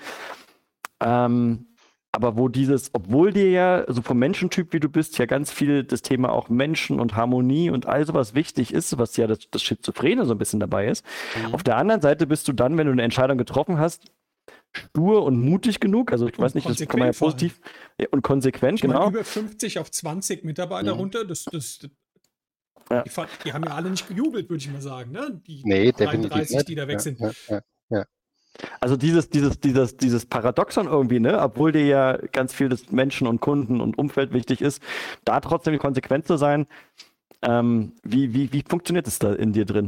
Speaker 3: Aber obwohl dir ja so vom Menschentyp, wie du bist, ja ganz viel das Thema auch Menschen und Harmonie und all sowas wichtig ist, was ja das Schizophrene so ein bisschen dabei ist. Auf der anderen Seite bist du dann, wenn du eine Entscheidung getroffen hast, stur und mutig genug, also ich weiß nicht, das kann man ja positiv und konsequent,
Speaker 1: Ich meine,
Speaker 3: genau.
Speaker 1: über 50 auf 20 Mitarbeiter runter,
Speaker 3: Ja.
Speaker 1: die haben ja alle nicht gejubelt, würde ich mal sagen, ne? Die
Speaker 2: Nee,
Speaker 1: 33,
Speaker 2: definitiv nicht.
Speaker 1: die da weg sind.
Speaker 2: Ja.
Speaker 3: Also dieses Paradoxon irgendwie, ne, obwohl dir ja ganz viel des Menschen und Kunden und Umfeld wichtig ist, da trotzdem konsequent zu sein, wie funktioniert es da in dir drin?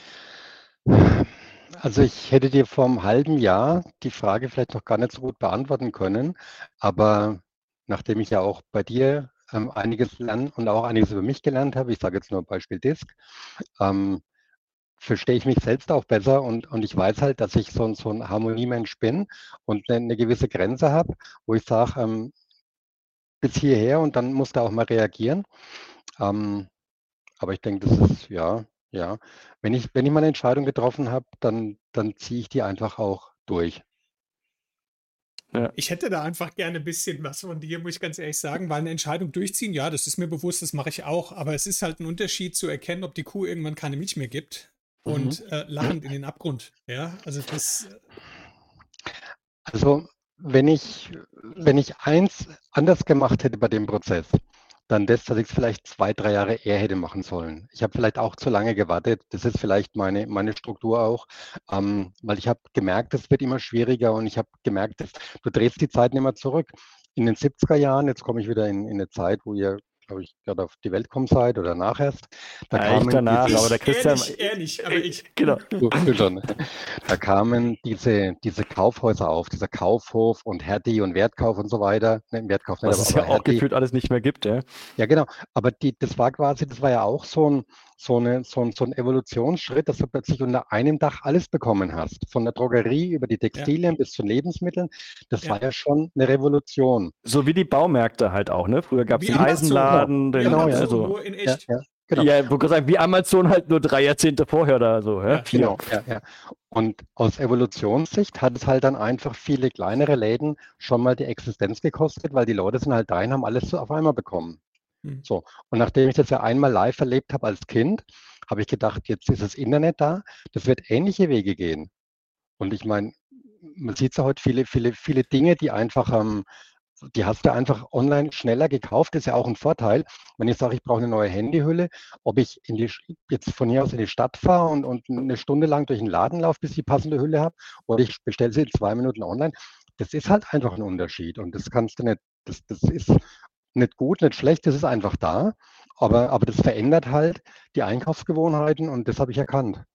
Speaker 2: Also ich hätte dir vor einem halben Jahr die Frage vielleicht noch gar nicht so gut beantworten können, aber nachdem ich ja auch bei dir einiges lernen und auch einiges über mich gelernt habe, ich sage jetzt nur Beispiel Disk, verstehe ich mich selbst auch besser und ich weiß halt, dass ich so ein Harmoniemensch bin und eine gewisse Grenze habe, wo ich sage, bis hierher und dann muss da auch mal reagieren. Aber ich denke, das ist, ja. Wenn ich mal eine Entscheidung getroffen habe, dann ziehe ich die einfach auch durch.
Speaker 1: Ja. Ich hätte da einfach gerne ein bisschen was von dir, muss ich ganz ehrlich sagen, weil eine Entscheidung durchziehen, ja, das ist mir bewusst, das mache ich auch, aber es ist halt ein Unterschied zu erkennen, ob die Kuh irgendwann keine Milch mehr gibt und lachend in den Abgrund. Ja, also das.
Speaker 2: Also wenn ich eins anders gemacht hätte bei dem Prozess, dann das, dass ich es vielleicht 2, 3 Jahre eher hätte machen sollen. Ich habe vielleicht auch zu lange gewartet. Das ist vielleicht meine Struktur auch, weil ich habe gemerkt, es wird immer schwieriger und ich habe gemerkt, du drehst die Zeit nicht mehr zurück. In den 70er Jahren, jetzt komme ich wieder in eine Zeit, wo ihr, glaube ich, gerade auf die Welt kommen seid oder nach erst.
Speaker 3: Da kamen danach, aber der Christian...
Speaker 1: Ehrlich, aber ich.
Speaker 3: Genau.
Speaker 2: Du schon. Da kamen diese Kaufhäuser auf, dieser Kaufhof und Hertie und Wertkauf und so weiter. Wertkauf nicht,
Speaker 3: Was es ja auch gefühlt alles nicht mehr gibt, ja.
Speaker 2: Ja, genau. Aber das war ja auch so ein Evolutionsschritt, dass du plötzlich unter einem Dach alles bekommen hast. Von der Drogerie über die Textilien bis zu Lebensmitteln. Das war ja schon eine Revolution.
Speaker 3: So wie die Baumärkte halt auch, ne? Früher gab es den Eisenladen.
Speaker 1: Genau,
Speaker 3: ja, so.
Speaker 1: nur in echt.
Speaker 2: Genau.
Speaker 3: Ja, ich wollte sagen, wie Amazon halt nur 3 Jahrzehnte vorher da so. Ja?
Speaker 2: Genau, ja. Und aus Evolutionssicht hat es halt dann einfach viele kleinere Läden schon mal die Existenz gekostet, weil die Leute sind halt da und haben alles so auf einmal bekommen. So. Und nachdem ich das ja einmal live erlebt habe als Kind, habe ich gedacht, jetzt ist das Internet da, das wird ähnliche Wege gehen. Und ich meine, man sieht ja heute viele Dinge, die einfach, die hast du einfach online schneller gekauft, ist ja auch ein Vorteil. Wenn ich sage, ich brauche eine neue Handyhülle, ob ich jetzt von hier aus in die Stadt fahre und eine Stunde lang durch den Laden laufe, bis ich die passende Hülle habe, oder ich bestelle sie in 2 Minuten online, das ist halt einfach ein Unterschied. Und das kannst du nicht, das ist nicht gut, nicht schlecht, das ist einfach da. Aber das verändert halt die Einkaufsgewohnheiten und das habe ich erkannt.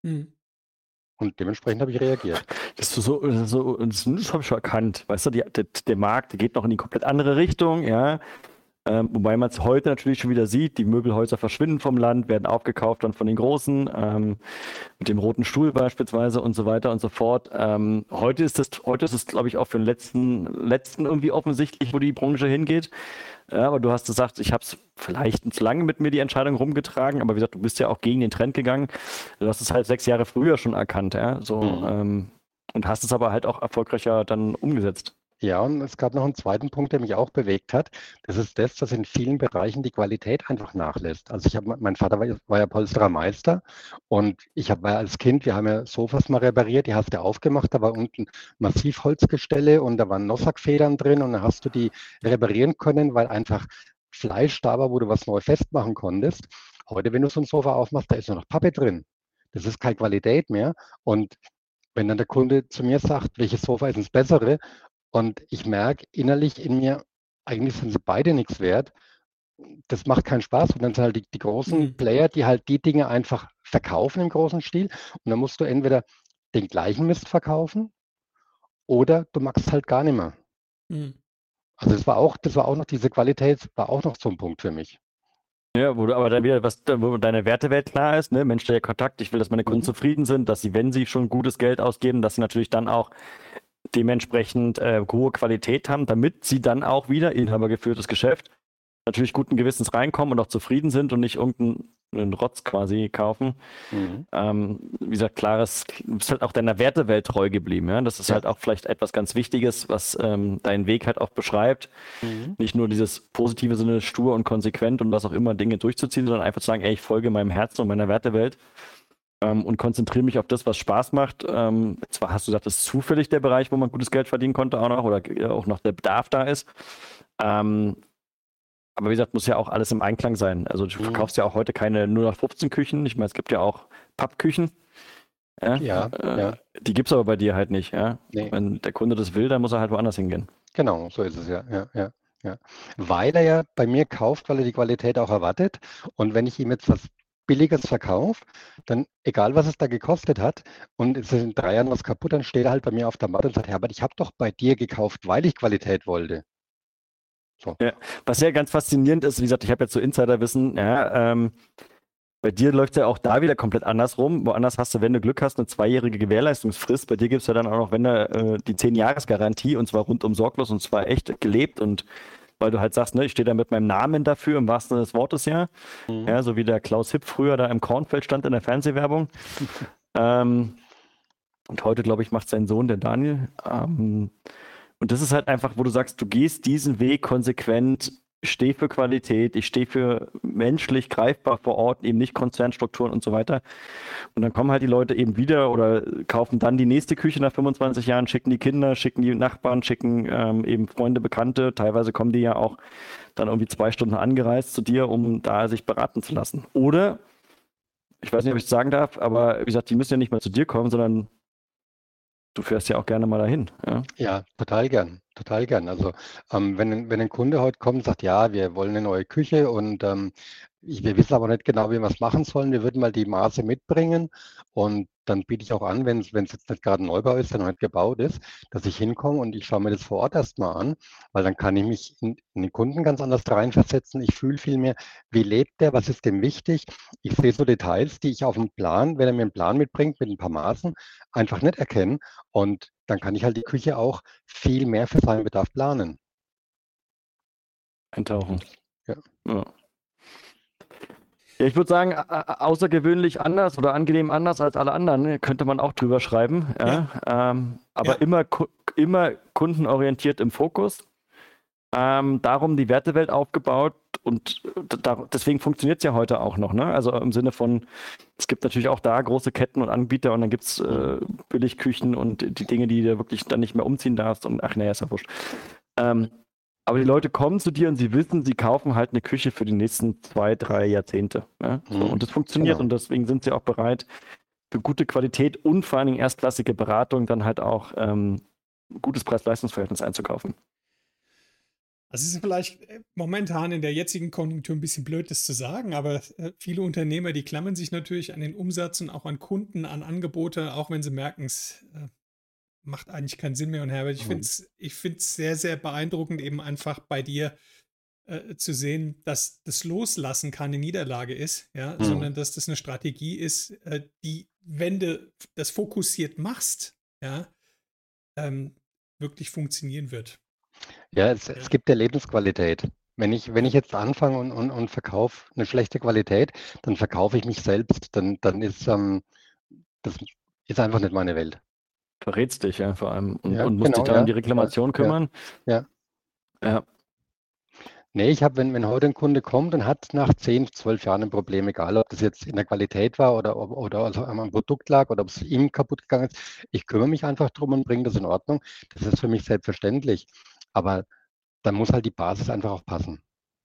Speaker 2: Und dementsprechend habe ich reagiert.
Speaker 3: Das habe ich schon erkannt. Weißt du, der Markt, der geht noch in die komplett andere Richtung, ja. Wobei man es heute natürlich schon wieder sieht, die Möbelhäuser verschwinden vom Land, werden aufgekauft dann von den Großen, mit dem roten Stuhl beispielsweise und so weiter und so fort. Heute ist es, glaube ich, auch für den letzten irgendwie offensichtlich, wo die Branche hingeht. Ja, aber du hast gesagt, ich habe es vielleicht zu lange mit mir die Entscheidung rumgetragen, aber wie gesagt, du bist ja auch gegen den Trend gegangen. Du hast es halt 6 Jahre früher schon erkannt, ja, so, und hast es aber halt auch erfolgreicher dann umgesetzt.
Speaker 2: Ja, und es gab noch einen zweiten Punkt, der mich auch bewegt hat. Das ist das, dass in vielen Bereichen die Qualität einfach nachlässt. Also mein Vater war ja Polsterermeister und war ja als Kind, wir haben ja Sofas mal repariert, die hast du aufgemacht, da war unten Massivholzgestelle und da waren Nossack-Federn drin und dann hast du die reparieren können, weil einfach Fleisch da war, wo du was neu festmachen konntest. Heute, wenn du so ein Sofa aufmachst, da ist nur noch Pappe drin. Das ist keine Qualität mehr. Und wenn dann der Kunde zu mir sagt, welches Sofa ist das bessere, und ich merke innerlich in mir, eigentlich sind sie beide nichts wert. das macht keinen Spaß. Und dann sind halt die großen Player, die halt die Dinge einfach verkaufen im großen Stil. Und dann musst du entweder den gleichen Mist verkaufen oder du machst es halt gar nicht mehr. Also das war auch noch diese Qualität, war auch noch so ein Punkt für mich.
Speaker 3: Ja, wo du aber dann wieder, wo deine Wertewelt klar ist, ne? Menschlicher Kontakt, ich will, dass meine Kunden zufrieden sind, dass sie, wenn sie schon gutes Geld ausgeben, dass sie natürlich dann auch dementsprechend hohe Qualität haben, damit sie dann auch wieder inhabergeführtes Geschäft natürlich guten Gewissens reinkommen und auch zufrieden sind und nicht irgendeinen Rotz quasi kaufen. Wie gesagt, klares, du bist halt auch deiner Wertewelt treu geblieben. Ja? Das ist halt auch vielleicht etwas ganz Wichtiges, was deinen Weg halt auch beschreibt. Nicht nur dieses positive Sinne, stur und konsequent und was auch immer Dinge durchzuziehen, sondern einfach zu sagen, ey, ich folge meinem Herzen und meiner Wertewelt und konzentriere mich auf das, was Spaß macht. Zwar hast du gesagt, das ist zufällig der Bereich, wo man gutes Geld verdienen konnte auch noch oder auch noch der Bedarf da ist. Aber wie gesagt, muss ja auch alles im Einklang sein. Also du verkaufst ja auch heute keine 0815 Küchen. Ich meine, es gibt ja auch Pappküchen. Ja. Die gibt es aber bei dir halt nicht. Ja?
Speaker 2: Nee.
Speaker 3: Wenn der Kunde das will, dann muss er halt woanders hingehen.
Speaker 2: Genau, so ist es ja. Weil er ja bei mir kauft, weil er die Qualität auch erwartet. Und wenn ich ihm jetzt was Billiges verkaufe, dann egal was es da gekostet hat und es ist in 3 Jahren was kaputt, dann steht er halt bei mir auf der Matte und sagt, Herbert, ich habe doch bei dir gekauft, weil ich Qualität wollte. So.
Speaker 3: Ja, was ja ganz faszinierend ist, wie gesagt, ich habe jetzt so Insiderwissen, bei dir läuft es ja auch da wieder komplett andersrum. Woanders hast du, wenn du Glück hast, eine 2-jährige Gewährleistungsfrist. Bei dir gibt es ja dann auch noch, wenn die 10-Jahres-Garantie und zwar rundum sorglos und zwar echt gelebt und weil du halt sagst, ne, ich stehe da mit meinem Namen dafür, im wahrsten Sinne des Wortes ja. Ja, so wie der Klaus Hipp früher da im Kornfeld stand in der Fernsehwerbung. Und heute, glaube ich, macht sein Sohn, der Daniel. Und das ist halt einfach, wo du sagst, du gehst diesen Weg konsequent, ich stehe für Qualität, ich stehe für menschlich greifbar vor Ort, eben nicht Konzernstrukturen und so weiter. Und dann kommen halt die Leute eben wieder oder kaufen dann die nächste Küche nach 25 Jahren, schicken die Kinder, schicken die Nachbarn, schicken eben Freunde, Bekannte. Teilweise kommen die ja auch dann irgendwie 2 Stunden angereist zu dir, um da sich beraten zu lassen. Oder, ich weiß nicht, ob ich es sagen darf, aber wie gesagt, die müssen ja nicht mal zu dir kommen, sondern du fährst ja auch gerne mal dahin.
Speaker 2: Ja, total gern. Also wenn ein Kunde heute kommt und sagt, ja, wir wollen eine neue Küche und wir wissen aber nicht genau, wie wir es machen sollen, wir würden mal die Maße mitbringen und dann biete ich auch an, wenn es jetzt nicht gerade ein Neubau ist, der noch nicht gebaut ist, dass ich hinkomme und ich schaue mir das vor Ort erstmal an, weil dann kann ich mich in den Kunden ganz anders reinversetzen. Ich fühle viel mehr, wie lebt der, was ist dem wichtig. Ich sehe so Details, die ich auf dem Plan, wenn er mir einen Plan mitbringt mit ein paar Maßen, einfach nicht erkennen. Und dann kann ich halt die Küche auch viel mehr für seinen Bedarf planen.
Speaker 3: Eintauchen.
Speaker 2: Ja.
Speaker 3: Ja, ich würde sagen, außergewöhnlich anders oder angenehm anders als alle anderen, könnte man auch drüber schreiben. Aber immer kundenorientiert im Fokus. Darum die Wertewelt aufgebaut und deswegen funktioniert es ja heute auch noch. Ne? Also im Sinne von, es gibt natürlich auch da große Ketten und Anbieter und dann gibt es Billigküchen und die Dinge, die du wirklich dann nicht mehr umziehen darfst und ach naja, ist ja wurscht. Aber die Leute kommen zu dir und sie wissen, sie kaufen halt eine Küche für die nächsten 2, 3 Jahrzehnte. Ja? So, und das funktioniert und deswegen sind sie auch bereit, für gute Qualität und vor allen Dingen erstklassige Beratung dann halt auch gutes Preis-Leistungs-Verhältnis einzukaufen.
Speaker 1: Also es ist vielleicht momentan in der jetzigen Konjunktur ein bisschen blöd, das zu sagen, aber viele Unternehmer, die klammern sich natürlich an den Umsatz und auch an Kunden, an Angebote, auch wenn sie merken, es macht eigentlich keinen Sinn mehr. Und Herbert, ich finde es sehr, sehr beeindruckend, eben einfach bei dir zu sehen, dass das Loslassen keine Niederlage ist, sondern dass das eine Strategie ist, die, wenn du das fokussiert machst, wirklich funktionieren wird.
Speaker 2: Ja, es gibt ja Lebensqualität. Wenn ich jetzt anfange und verkaufe eine schlechte Qualität, dann verkaufe ich mich selbst. Dann ist das ist einfach nicht meine Welt.
Speaker 3: Verrätst dich ja vor allem und musst
Speaker 2: genau,
Speaker 3: dich dann um die Reklamation kümmern.
Speaker 2: Ja. Nee, wenn heute ein Kunde kommt und hat nach 10, 12 Jahren ein Problem, egal ob das jetzt in der Qualität war oder also am Produkt lag oder ob es ihm kaputt gegangen ist, ich kümmere mich einfach drum und bringe das in Ordnung. Das ist für mich selbstverständlich. Aber dann muss halt die Basis einfach auch passen.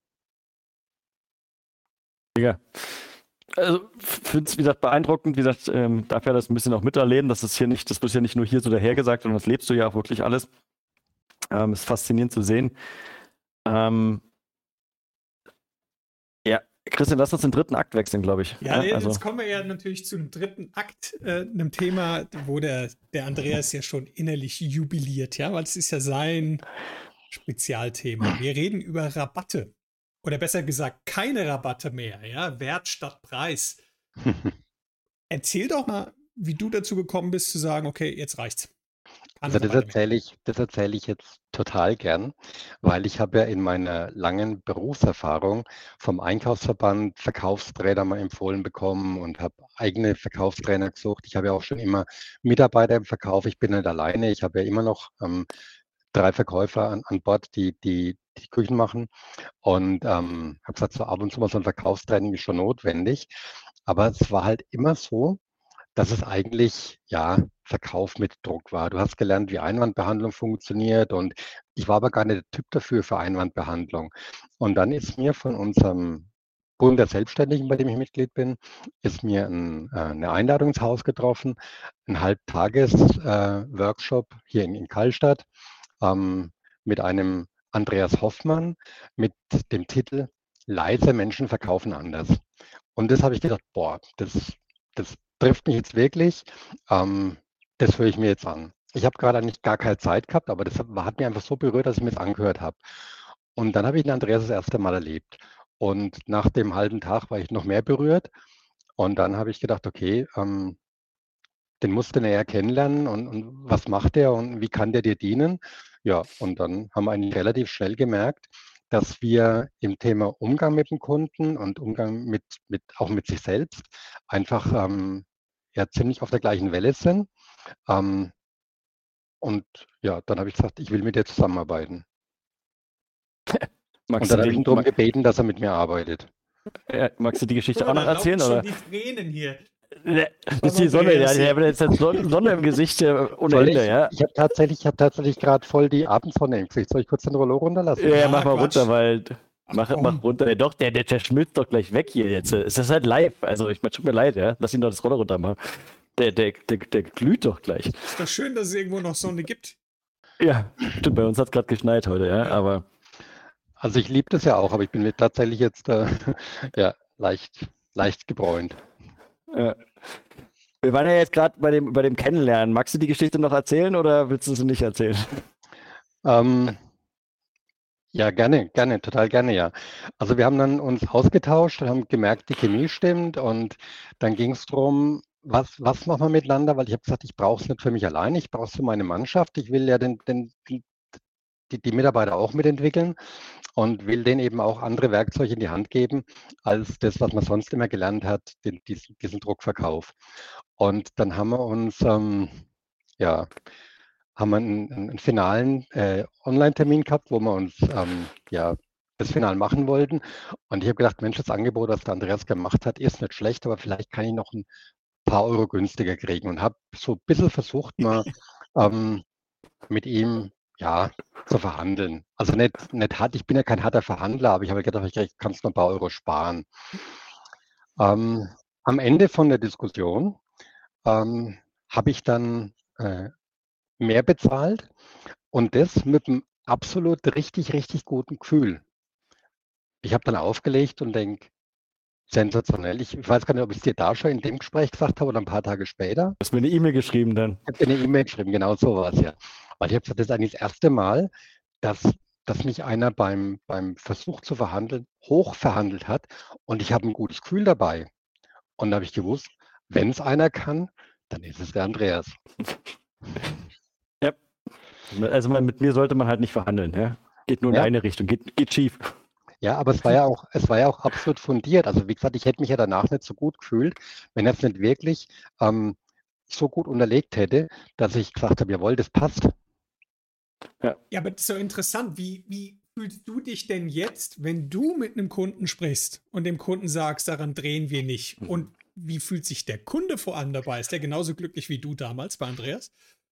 Speaker 3: Ja. Also finde es, wie gesagt, beeindruckend. Wie gesagt, darf ja das ein bisschen auch miterleben. Das wird ja nicht nur hier so dahergesagt, sondern das lebst du ja auch wirklich alles. Ist faszinierend zu sehen. Ja, Christian, lass uns den dritten Akt wechseln, glaube ich.
Speaker 1: Ja,
Speaker 3: Also,
Speaker 1: jetzt kommen wir ja natürlich zu dem dritten Akt, einem Thema, wo der Andreas ja schon innerlich jubiliert, ja, weil es ist ja sein Spezialthema. Wir reden über Rabatte. Oder besser gesagt, keine Rabatte mehr, ja, Wert statt Preis. Erzähl doch mal, wie du dazu gekommen bist, zu sagen, okay, jetzt reicht's. Keine
Speaker 2: Also das
Speaker 1: Rabatte mehr.
Speaker 2: erzähle ich, das erzähle ich jetzt total gern, weil ich habe ja in meiner langen Berufserfahrung vom Einkaufsverband Verkaufstrainer mal empfohlen bekommen und habe eigene Verkaufstrainer gesucht. Ich habe ja auch schon immer Mitarbeiter im Verkauf. Ich bin nicht alleine. Ich habe ja immer noch 3 Verkäufer an Bord, die Küchen machen. Und habe gesagt, so ab und zu mal so ein Verkaufstraining ist schon notwendig. Aber es war halt immer so, dass es eigentlich, ja, Verkauf mit Druck war. Du hast gelernt, wie Einwandbehandlung funktioniert und ich war aber gar nicht der Typ dafür für Einwandbehandlung. Und dann ist mir von unserem Bund der Selbstständigen, bei dem ich Mitglied bin, ist mir 'ne Einladung ins Haus getroffen, 'n Halbtages-Workshop hier in Kallstadt, ähm, mit einem Andreas Hoffmann mit dem Titel „Leise Menschen verkaufen anders“. Und das habe ich gedacht: „Boah, das trifft mich jetzt wirklich. Ähm, das höre ich mir jetzt an.“ Ich habe gerade eigentlich gar keine Zeit gehabt, aber das hat mich einfach so berührt, dass ich mir das angehört habe. Und dann habe ich den Andreas das erste Mal erlebt. Und nach dem halben Tag war ich noch mehr berührt. Und dann habe ich gedacht: „Okay, den musst du näher kennenlernen und was macht der und wie kann der dir dienen?“ Ja, und dann haben wir eigentlich relativ schnell gemerkt, dass wir im Thema Umgang mit dem Kunden und Umgang mit auch mit sich selbst einfach, ja, ziemlich auf der gleichen Welle sind. Ähm, und ja, dann habe ich gesagt: „Ich will mit dir zusammenarbeiten.“ Und
Speaker 3: magst du
Speaker 2: dann habe ich ihn
Speaker 3: den,
Speaker 2: darum gebeten, dass er mit mir arbeitet.
Speaker 3: magst du die Geschichte
Speaker 1: Oh,
Speaker 3: auch noch
Speaker 1: da laufen
Speaker 3: erzählen,
Speaker 1: schon
Speaker 3: oder?
Speaker 1: die Tränen hier
Speaker 3: Das ist
Speaker 1: beim
Speaker 3: die Sonne, ja.
Speaker 1: Andreas
Speaker 3: Ich
Speaker 1: hier.
Speaker 3: habe jetzt Sonne im Gesicht ohne
Speaker 2: Soll
Speaker 3: Ende,
Speaker 2: ich
Speaker 3: ja.
Speaker 2: ich habe tatsächlich gerade voll die Abendsonne im Gesicht. Soll ich kurz den Rollo runterlassen?
Speaker 3: Ja, mach
Speaker 1: Ja,
Speaker 3: mal runter,
Speaker 1: Quatsch.
Speaker 3: weil.
Speaker 1: Ach
Speaker 3: Mach
Speaker 1: komm.
Speaker 3: runter. Ja, doch, der schmilzt doch gleich weg hier jetzt. Es ist halt live. Also, ich meine, tut mir leid, ja. Lass ihn doch das Roller runter machen. Der glüht doch gleich.
Speaker 1: Ist doch schön, dass es irgendwo noch Sonne gibt.
Speaker 3: Ja, stimmt, bei uns hat es gerade geschneit heute, ja.
Speaker 1: Ja.
Speaker 3: Aber
Speaker 2: Also ich liebe das ja auch, aber ich bin mir tatsächlich jetzt ja, leicht gebräunt.
Speaker 3: äh, wir waren ja jetzt gerade bei dem Kennenlernen. Magst du die Geschichte noch erzählen oder willst du sie nicht erzählen?
Speaker 2: Ähm, ja, gerne, gerne, total gerne, ja. Also wir haben dann uns ausgetauscht und haben gemerkt, die Chemie stimmt und dann ging es darum, was machen wir miteinander, weil ich habe gesagt, ich brauche es nicht für mich allein, ich brauche es für meine Mannschaft. Ich will ja die Mitarbeiter auch mitentwickeln und will denen eben auch andere Werkzeuge in die Hand geben, als das, was man sonst immer gelernt hat, diesen Druckverkauf. Und dann haben wir uns, ja, haben wir einen finalen Online-Termin gehabt, wo wir uns ja, das Final machen wollten. Und ich habe gedacht, Mensch, das Angebot, das der Andreas gemacht hat, ist nicht schlecht, aber vielleicht kann ich noch ein paar Euro günstiger kriegen. Und habe so ein bisschen versucht, mal ähm, mit ihm ja, zu verhandeln. Also nicht hart, ich bin ja kein harter Verhandler, aber ich habe gedacht, ich kann es noch ein paar Euro sparen. Ähm, am Ende von der Diskussion habe ich dann mehr bezahlt und das mit einem absolut richtig, richtig guten Gefühl. Ich habe dann aufgelegt und denke, sensationell. Ich weiß gar nicht, ob ich es dir da schon in dem Gespräch gesagt habe oder ein paar Tage später.
Speaker 3: Du hast mir eine E-Mail geschrieben dann.
Speaker 2: Ich habe dir eine E-Mail geschrieben, genau so war es ja. Weil ich habe gesagt, das ist eigentlich das erste Mal, dass, dass mich einer beim Versuch zu verhandeln hoch verhandelt hat und ich habe ein gutes Gefühl dabei. Und da habe ich gewusst, wenn es einer kann, dann ist es der Andreas.
Speaker 3: Ja. Also mit mir sollte man halt nicht verhandeln, ja. Geht nur in
Speaker 2: Ja,
Speaker 3: eine Richtung, geht schief.
Speaker 2: ja, aber es war ja auch absolut fundiert. Also wie gesagt, ich hätte mich ja danach nicht so gut gefühlt, wenn er es nicht wirklich ähm, so gut unterlegt hätte, dass ich gesagt habe, jawohl, das passt.
Speaker 3: Ja.
Speaker 1: Ja, aber das ist so interessant. Wie fühlst du dich denn jetzt, wenn du mit einem Kunden sprichst und dem Kunden sagst, daran drehen wir nicht? Und wie fühlt sich der Kunde vor allem dabei? Ist der genauso glücklich wie du damals bei Andreas?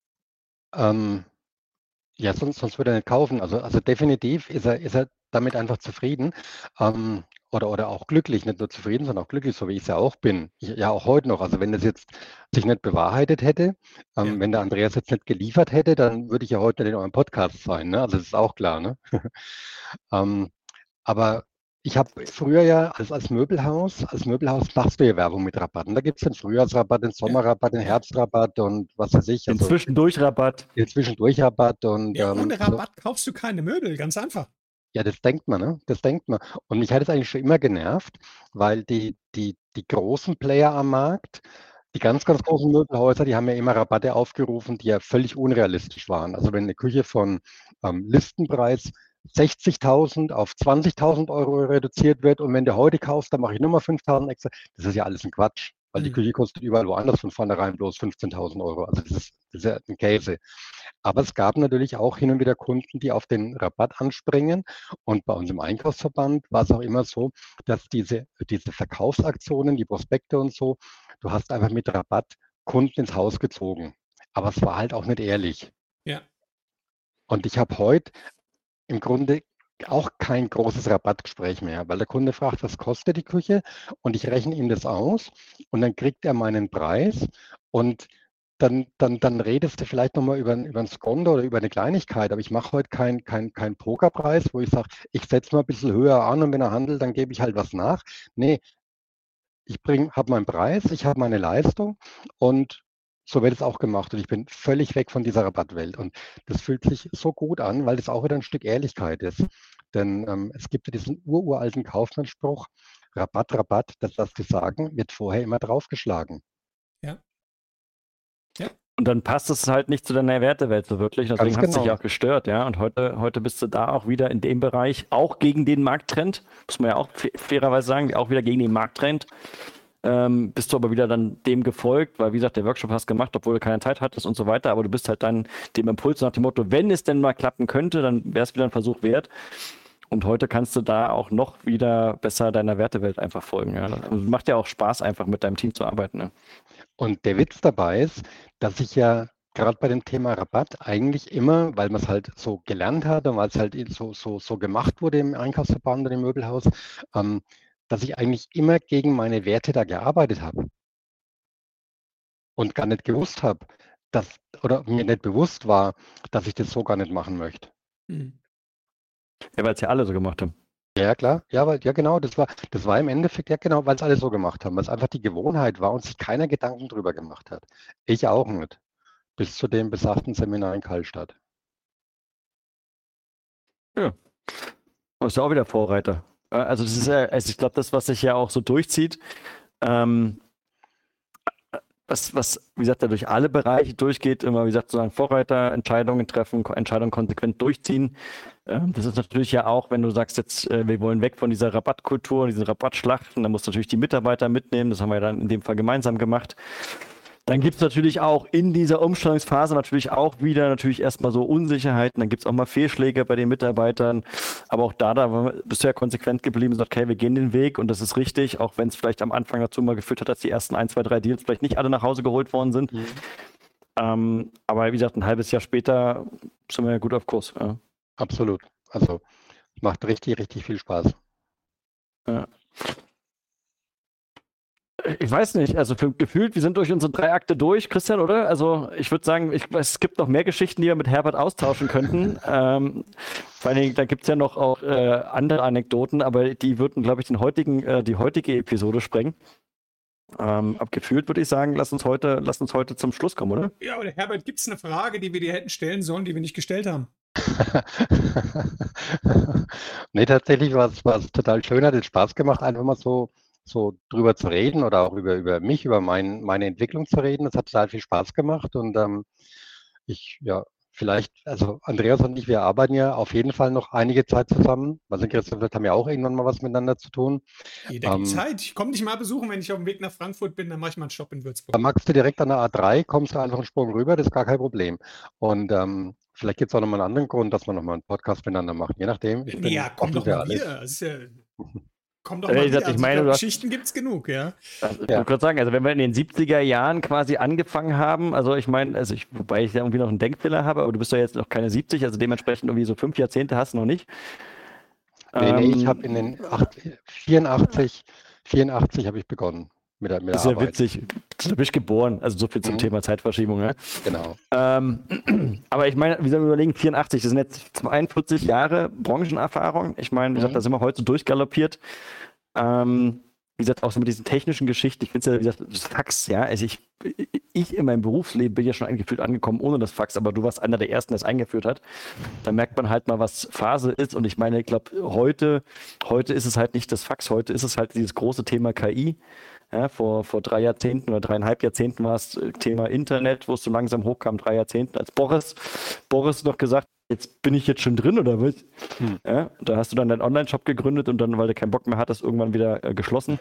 Speaker 2: Ähm, Ja, sonst würde er nicht kaufen. Also definitiv ist er damit einfach zufrieden, oder auch glücklich, nicht nur zufrieden, sondern auch glücklich, so wie ich es ja auch bin. Ja, auch heute noch. Also wenn das jetzt sich nicht bewahrheitet hätte,
Speaker 1: Ja.
Speaker 2: wenn der Andreas jetzt nicht geliefert hätte, dann würde ich ja heute nicht in eurem Podcast sein, ne? Also das ist auch klar, ne? Ähm, aber ich habe früher ja als Möbelhaus machst du ja Werbung mit Rabatten. Da gibt es den Frühjahrsrabatt, den
Speaker 1: Ja,
Speaker 2: Sommerrabatt, den
Speaker 1: ja.
Speaker 2: Herbstrabatt und was weiß ich,
Speaker 3: Den
Speaker 2: also
Speaker 3: Zwischendurch-Rabatt.
Speaker 2: den Zwischendurchrabatt und
Speaker 1: Ja, ohne
Speaker 2: also,
Speaker 1: Rabatt kaufst du keine Möbel, ganz einfach.
Speaker 2: ja, das denkt man, ne? Das denkt man. Und mich hat es eigentlich schon immer genervt, weil die großen Player am Markt, die ganz, ganz großen Möbelhäuser, die haben ja immer Rabatte aufgerufen, die ja völlig unrealistisch waren. Also wenn eine Küche von Listenpreis 60.000 auf 20.000 Euro reduziert wird und wenn du heute kaufst, dann mache ich nochmal 5.000 extra. Das ist ja alles ein Quatsch, weil die
Speaker 1: Hm.
Speaker 2: Küche kostet überall woanders von vornherein bloß 15.000 Euro. Also das ist ja ein Käse. Aber es gab natürlich auch hin und wieder Kunden, die auf den Rabatt anspringen. Und bei uns im Einkaufsverband war es auch immer so, dass diese Verkaufsaktionen, die Prospekte und so, du hast einfach mit Rabatt Kunden ins Haus gezogen. Aber es war halt auch nicht ehrlich.
Speaker 1: Ja.
Speaker 2: Und ich habe heute im Grunde auch kein großes Rabattgespräch mehr, weil der Kunde fragt, was kostet die Küche? Und ich rechne ihm das aus und dann kriegt er meinen Preis und dann redest du vielleicht nochmal über ein Skondo oder über eine Kleinigkeit, aber ich mache heute kein Pokerpreis, wo ich sage, ich setze mal ein bisschen höher an und wenn er handelt, dann gebe ich halt was nach. Nee, ich habe meinen Preis, ich habe meine Leistung und so wird es auch gemacht und ich bin völlig weg von dieser Rabattwelt und das fühlt sich so gut an, weil das auch wieder ein Stück Ehrlichkeit ist. Denn es gibt ja diesen uralten Kaufmannsspruch, Rabatt, Rabatt, das, was die sagen, wird vorher immer draufgeschlagen.
Speaker 1: Ja. Ja.
Speaker 3: Und dann passt es halt nicht zu deiner Wertewelt so wirklich. Deswegen
Speaker 2: Ganz
Speaker 3: hat es dich
Speaker 2: genau.
Speaker 3: auch gestört, ja. Und heute bist du da auch wieder in dem Bereich, auch gegen den Markttrend, muss man ja auch fairerweise sagen, auch wieder gegen den Markttrend. Bist du aber wieder dann dem gefolgt, weil wie gesagt, der Workshop hast gemacht, obwohl du keine Zeit hattest und so weiter, aber du bist halt dann dem Impuls nach dem Motto, wenn es denn mal klappen könnte, dann wäre es wieder ein Versuch wert. Und heute kannst du da auch noch wieder besser deiner Wertewelt einfach folgen. Ja. Also macht ja auch Spaß, einfach mit deinem Team zu arbeiten. Ne?
Speaker 2: Und der Witz dabei ist, dass ich ja gerade bei dem Thema Rabatt eigentlich immer, weil man es halt so gelernt hat und weil es halt so gemacht wurde im Einkaufsverband und im Möbelhaus, ähm, dass ich eigentlich immer gegen meine Werte da gearbeitet habe und gar nicht gewusst habe, oder mir nicht bewusst war, dass ich das so gar nicht machen möchte.
Speaker 1: Hm.
Speaker 3: Ja, weil es ja alle so gemacht haben.
Speaker 2: Ja, klar. Ja, ja, genau. Das war im Endeffekt, ja, genau, weil es alle so gemacht haben, weil es einfach die Gewohnheit war und sich keiner Gedanken drüber gemacht hat. Ich auch nicht. Bis zu dem besagten Seminar in Karlstadt.
Speaker 3: Ja. Du bist ja auch wieder Vorreiter. Also das ist ja, also ich glaube, das, was sich ja auch so durchzieht, was, wie gesagt, ja durch alle Bereiche durchgeht, immer, wie gesagt, sozusagen Vorreiter, Entscheidungen treffen, Entscheidungen konsequent durchziehen. Das ist natürlich ja auch, wenn du sagst jetzt, wir wollen weg von dieser Rabattkultur, diesen Rabattschlachten, dann musst du natürlich die Mitarbeiter mitnehmen. Das haben wir ja dann in dem Fall gemeinsam gemacht. Dann gibt es natürlich auch in dieser Umstellungsphase natürlich auch wieder natürlich erstmal so Unsicherheiten. Dann gibt es auch mal Fehlschläge bei den Mitarbeitern. Aber auch da bist du ja konsequent geblieben und sagst, okay, wir gehen den Weg und das ist richtig, auch wenn es vielleicht am Anfang dazu mal geführt hat, dass die ersten 1, 2, 3 Deals vielleicht nicht alle nach Hause geholt worden sind. Aber wie gesagt, ein halbes Jahr später sind wir ja gut auf Kurs. Ja.
Speaker 2: Absolut. Also macht richtig, richtig viel Spaß.
Speaker 3: Ja. Ich weiß nicht, also gefühlt, wir sind durch unsere 3 Akte durch, Christian, oder? Also ich würde sagen, es gibt noch mehr Geschichten, die wir mit Herbert austauschen könnten. Vor allen Dingen, da gibt es ja noch auch andere Anekdoten, aber die würden, glaube ich, die heutige Episode sprengen. Gefühlt würde ich sagen, lass uns heute zum Schluss kommen, oder?
Speaker 1: Ja, oder Herbert, gibt es eine Frage, die wir dir hätten stellen sollen, die wir nicht gestellt haben?
Speaker 2: Nee, tatsächlich war es total schön, hat es Spaß gemacht, einfach mal so drüber zu reden oder auch über mich, über meine Entwicklung zu reden. Das hat total viel Spaß gemacht und also Andreas und ich, wir arbeiten ja auf jeden Fall noch einige Zeit zusammen. Also Christoph, vielleicht haben wir auch irgendwann mal was miteinander zu tun.
Speaker 1: Jeder gibt Zeit. Ich komme dich mal besuchen, wenn ich auf dem Weg nach Frankfurt bin, dann mache ich mal einen Stopp in Würzburg.
Speaker 2: Da magst du direkt an der A3, kommst du einfach einen Sprung rüber, das ist gar kein Problem. Und vielleicht gibt es auch nochmal einen anderen Grund, dass wir nochmal einen Podcast miteinander machen, je nachdem. Ich bin
Speaker 1: Ja, komm
Speaker 2: offen
Speaker 1: doch
Speaker 2: für
Speaker 1: mal
Speaker 2: alles.
Speaker 1: wieder. Das ist ja, komm doch mal wieder.
Speaker 3: Ich
Speaker 1: Also,
Speaker 3: meine,
Speaker 1: glaub,
Speaker 3: du hast,
Speaker 1: Geschichten gibt es genug, ja.
Speaker 3: ich wollte gerade sagen, also wenn wir in den 70er Jahren quasi angefangen haben, also ich meine, wobei ich ja irgendwie noch einen Denkfehler habe, aber du bist ja jetzt noch keine 70, also dementsprechend irgendwie so 5 Jahrzehnte hast du noch nicht.
Speaker 2: Nee, ich habe in den 84 habe ich begonnen mit der
Speaker 3: Das ist ja
Speaker 2: Arbeit.
Speaker 3: witzig. Du bist geboren, also so viel zum Thema Zeitverschiebung. Ne?
Speaker 2: Genau.
Speaker 3: Aber ich meine, wie soll man überlegen, 84, das sind jetzt 42 Jahre Branchenerfahrung. Ich meine, wie gesagt, da sind wir heute so durchgaloppiert. Wie gesagt, auch so mit diesen technischen Geschichten, ich finde es ja, wie gesagt, das Fax, ja, also ich in meinem Berufsleben bin ja schon eingeführt angekommen ohne das Fax, aber du warst einer der Ersten, der es eingeführt hat. Da merkt man halt mal, was Phase ist und ich meine, ich glaube, heute ist es halt nicht das Fax, heute ist es halt dieses große Thema KI. Ja, vor 3 Jahrzehnten oder 3,5 Jahrzehnten war es Thema Internet, wo es so langsam hochkam, 3 Jahrzehnten, als Boris noch gesagt, jetzt bin ich jetzt schon drin oder was? Ja, da hast du dann deinen Online-Shop gegründet und dann, weil du keinen Bock mehr hattest, irgendwann wieder geschlossen.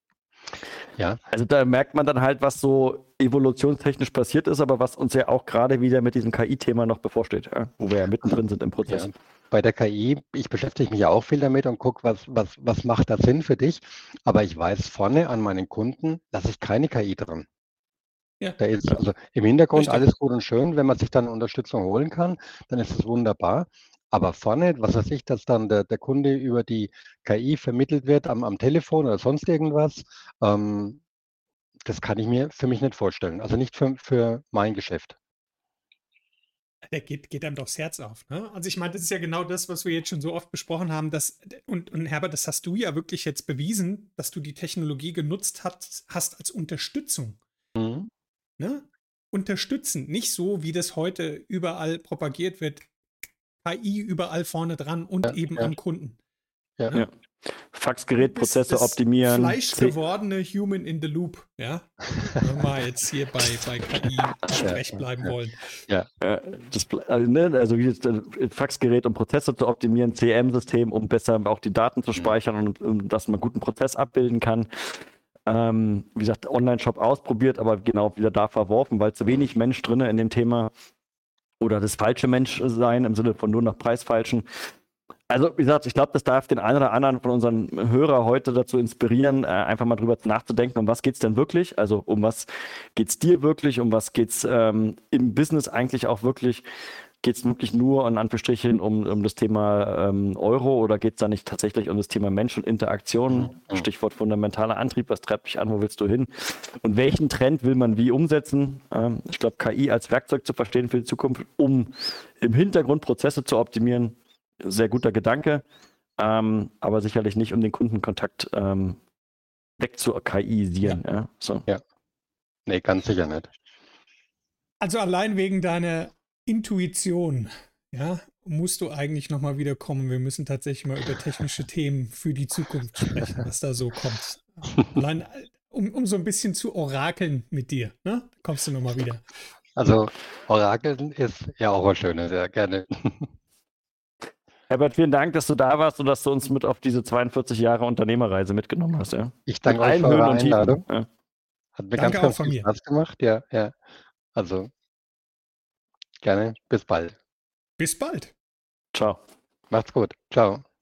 Speaker 2: Ja.
Speaker 3: Also da merkt man dann halt, was so evolutionstechnisch passiert ist, aber was uns ja auch gerade wieder mit diesem KI-Thema noch bevorsteht, ja, wo wir ja mittendrin sind im Prozess.
Speaker 2: Ja. Bei der KI, ich beschäftige mich ja auch viel damit und gucke, was macht da Sinn für dich. Aber ich weiß vorne an meinen Kunden, lasse ich keine KI drin.
Speaker 1: Ja.
Speaker 2: Da ist also im Hintergrund
Speaker 1: Richtig.
Speaker 2: alles gut und schön. Wenn man sich dann Unterstützung holen kann, dann ist es wunderbar. Aber vorne, was weiß ich, dass dann der Kunde über die KI vermittelt wird am Telefon oder sonst irgendwas, das kann ich mir für mich nicht vorstellen. Also nicht für mein Geschäft.
Speaker 1: Der geht einem doch das Herz auf. Ne? Also ich meine, das ist ja genau das, was wir jetzt schon so oft besprochen haben. Und Herbert, das hast du ja wirklich jetzt bewiesen, dass du die Technologie genutzt hast als Unterstützung.
Speaker 2: Mhm.
Speaker 1: Ne? Unterstützen, nicht so, wie das heute überall propagiert wird. KI überall vorne dran und eben am Kunden.
Speaker 2: Ja.
Speaker 1: Ne?
Speaker 3: Faxgerät, Prozesse
Speaker 1: das
Speaker 3: optimieren.
Speaker 1: Fleischgewordene Human in the Loop, ja. Wenn wir jetzt hier bei KI-Sprech bleiben wollen.
Speaker 2: Ja.
Speaker 3: Also wie das Faxgerät, um Prozesse zu optimieren, CRM-System, um besser auch die Daten zu speichern und dass man einen guten Prozess abbilden kann. Wie gesagt, Online-Shop ausprobiert, aber genau wieder da verworfen, weil zu wenig Mensch drin in dem Thema oder das falsche Mensch sein, im Sinne von nur nach Preisfalschen. Also, wie gesagt, ich glaube, das darf den einen oder anderen von unseren Hörern heute dazu inspirieren, einfach mal drüber nachzudenken, um was geht es denn wirklich? Also, um was geht es dir wirklich? Um was geht es im Business eigentlich auch wirklich? Geht es wirklich nur in Anführungsstrichen um das Thema Euro oder geht es da nicht tatsächlich um das Thema Mensch und Interaktion? Stichwort fundamentaler Antrieb, was treibt dich an, wo willst du hin? Und welchen Trend will man wie umsetzen? Ich glaube, KI als Werkzeug zu verstehen für die Zukunft, um im Hintergrund Prozesse zu optimieren, sehr guter Gedanke, aber sicherlich nicht, um den Kundenkontakt wegzu-KI-isieren. Ja. So.
Speaker 2: Ja. Nee, ganz sicher nicht.
Speaker 1: Also allein wegen deiner Intuition, ja, musst du eigentlich nochmal wiederkommen. Wir müssen tatsächlich mal über technische Themen für die Zukunft sprechen, was da so kommt. Allein, um so ein bisschen zu orakeln mit dir, ne? Kommst du nochmal wieder.
Speaker 2: Also Orakeln ist ja auch was Schönes, ja, gerne.
Speaker 3: Herbert, vielen Dank, dass du da warst und dass du uns mit auf diese 42 Jahre Unternehmerreise mitgenommen hast. Ja?
Speaker 2: Ich danke
Speaker 3: mit
Speaker 2: euch für eure Einladung.
Speaker 3: Ja.
Speaker 2: Hat mir
Speaker 1: Danke
Speaker 2: ganz
Speaker 1: auch von
Speaker 2: viel
Speaker 1: mir.
Speaker 2: Spaß gemacht. Ja. Also gerne. Bis bald.
Speaker 1: Bis bald.
Speaker 3: Ciao.
Speaker 2: Macht's gut. Ciao.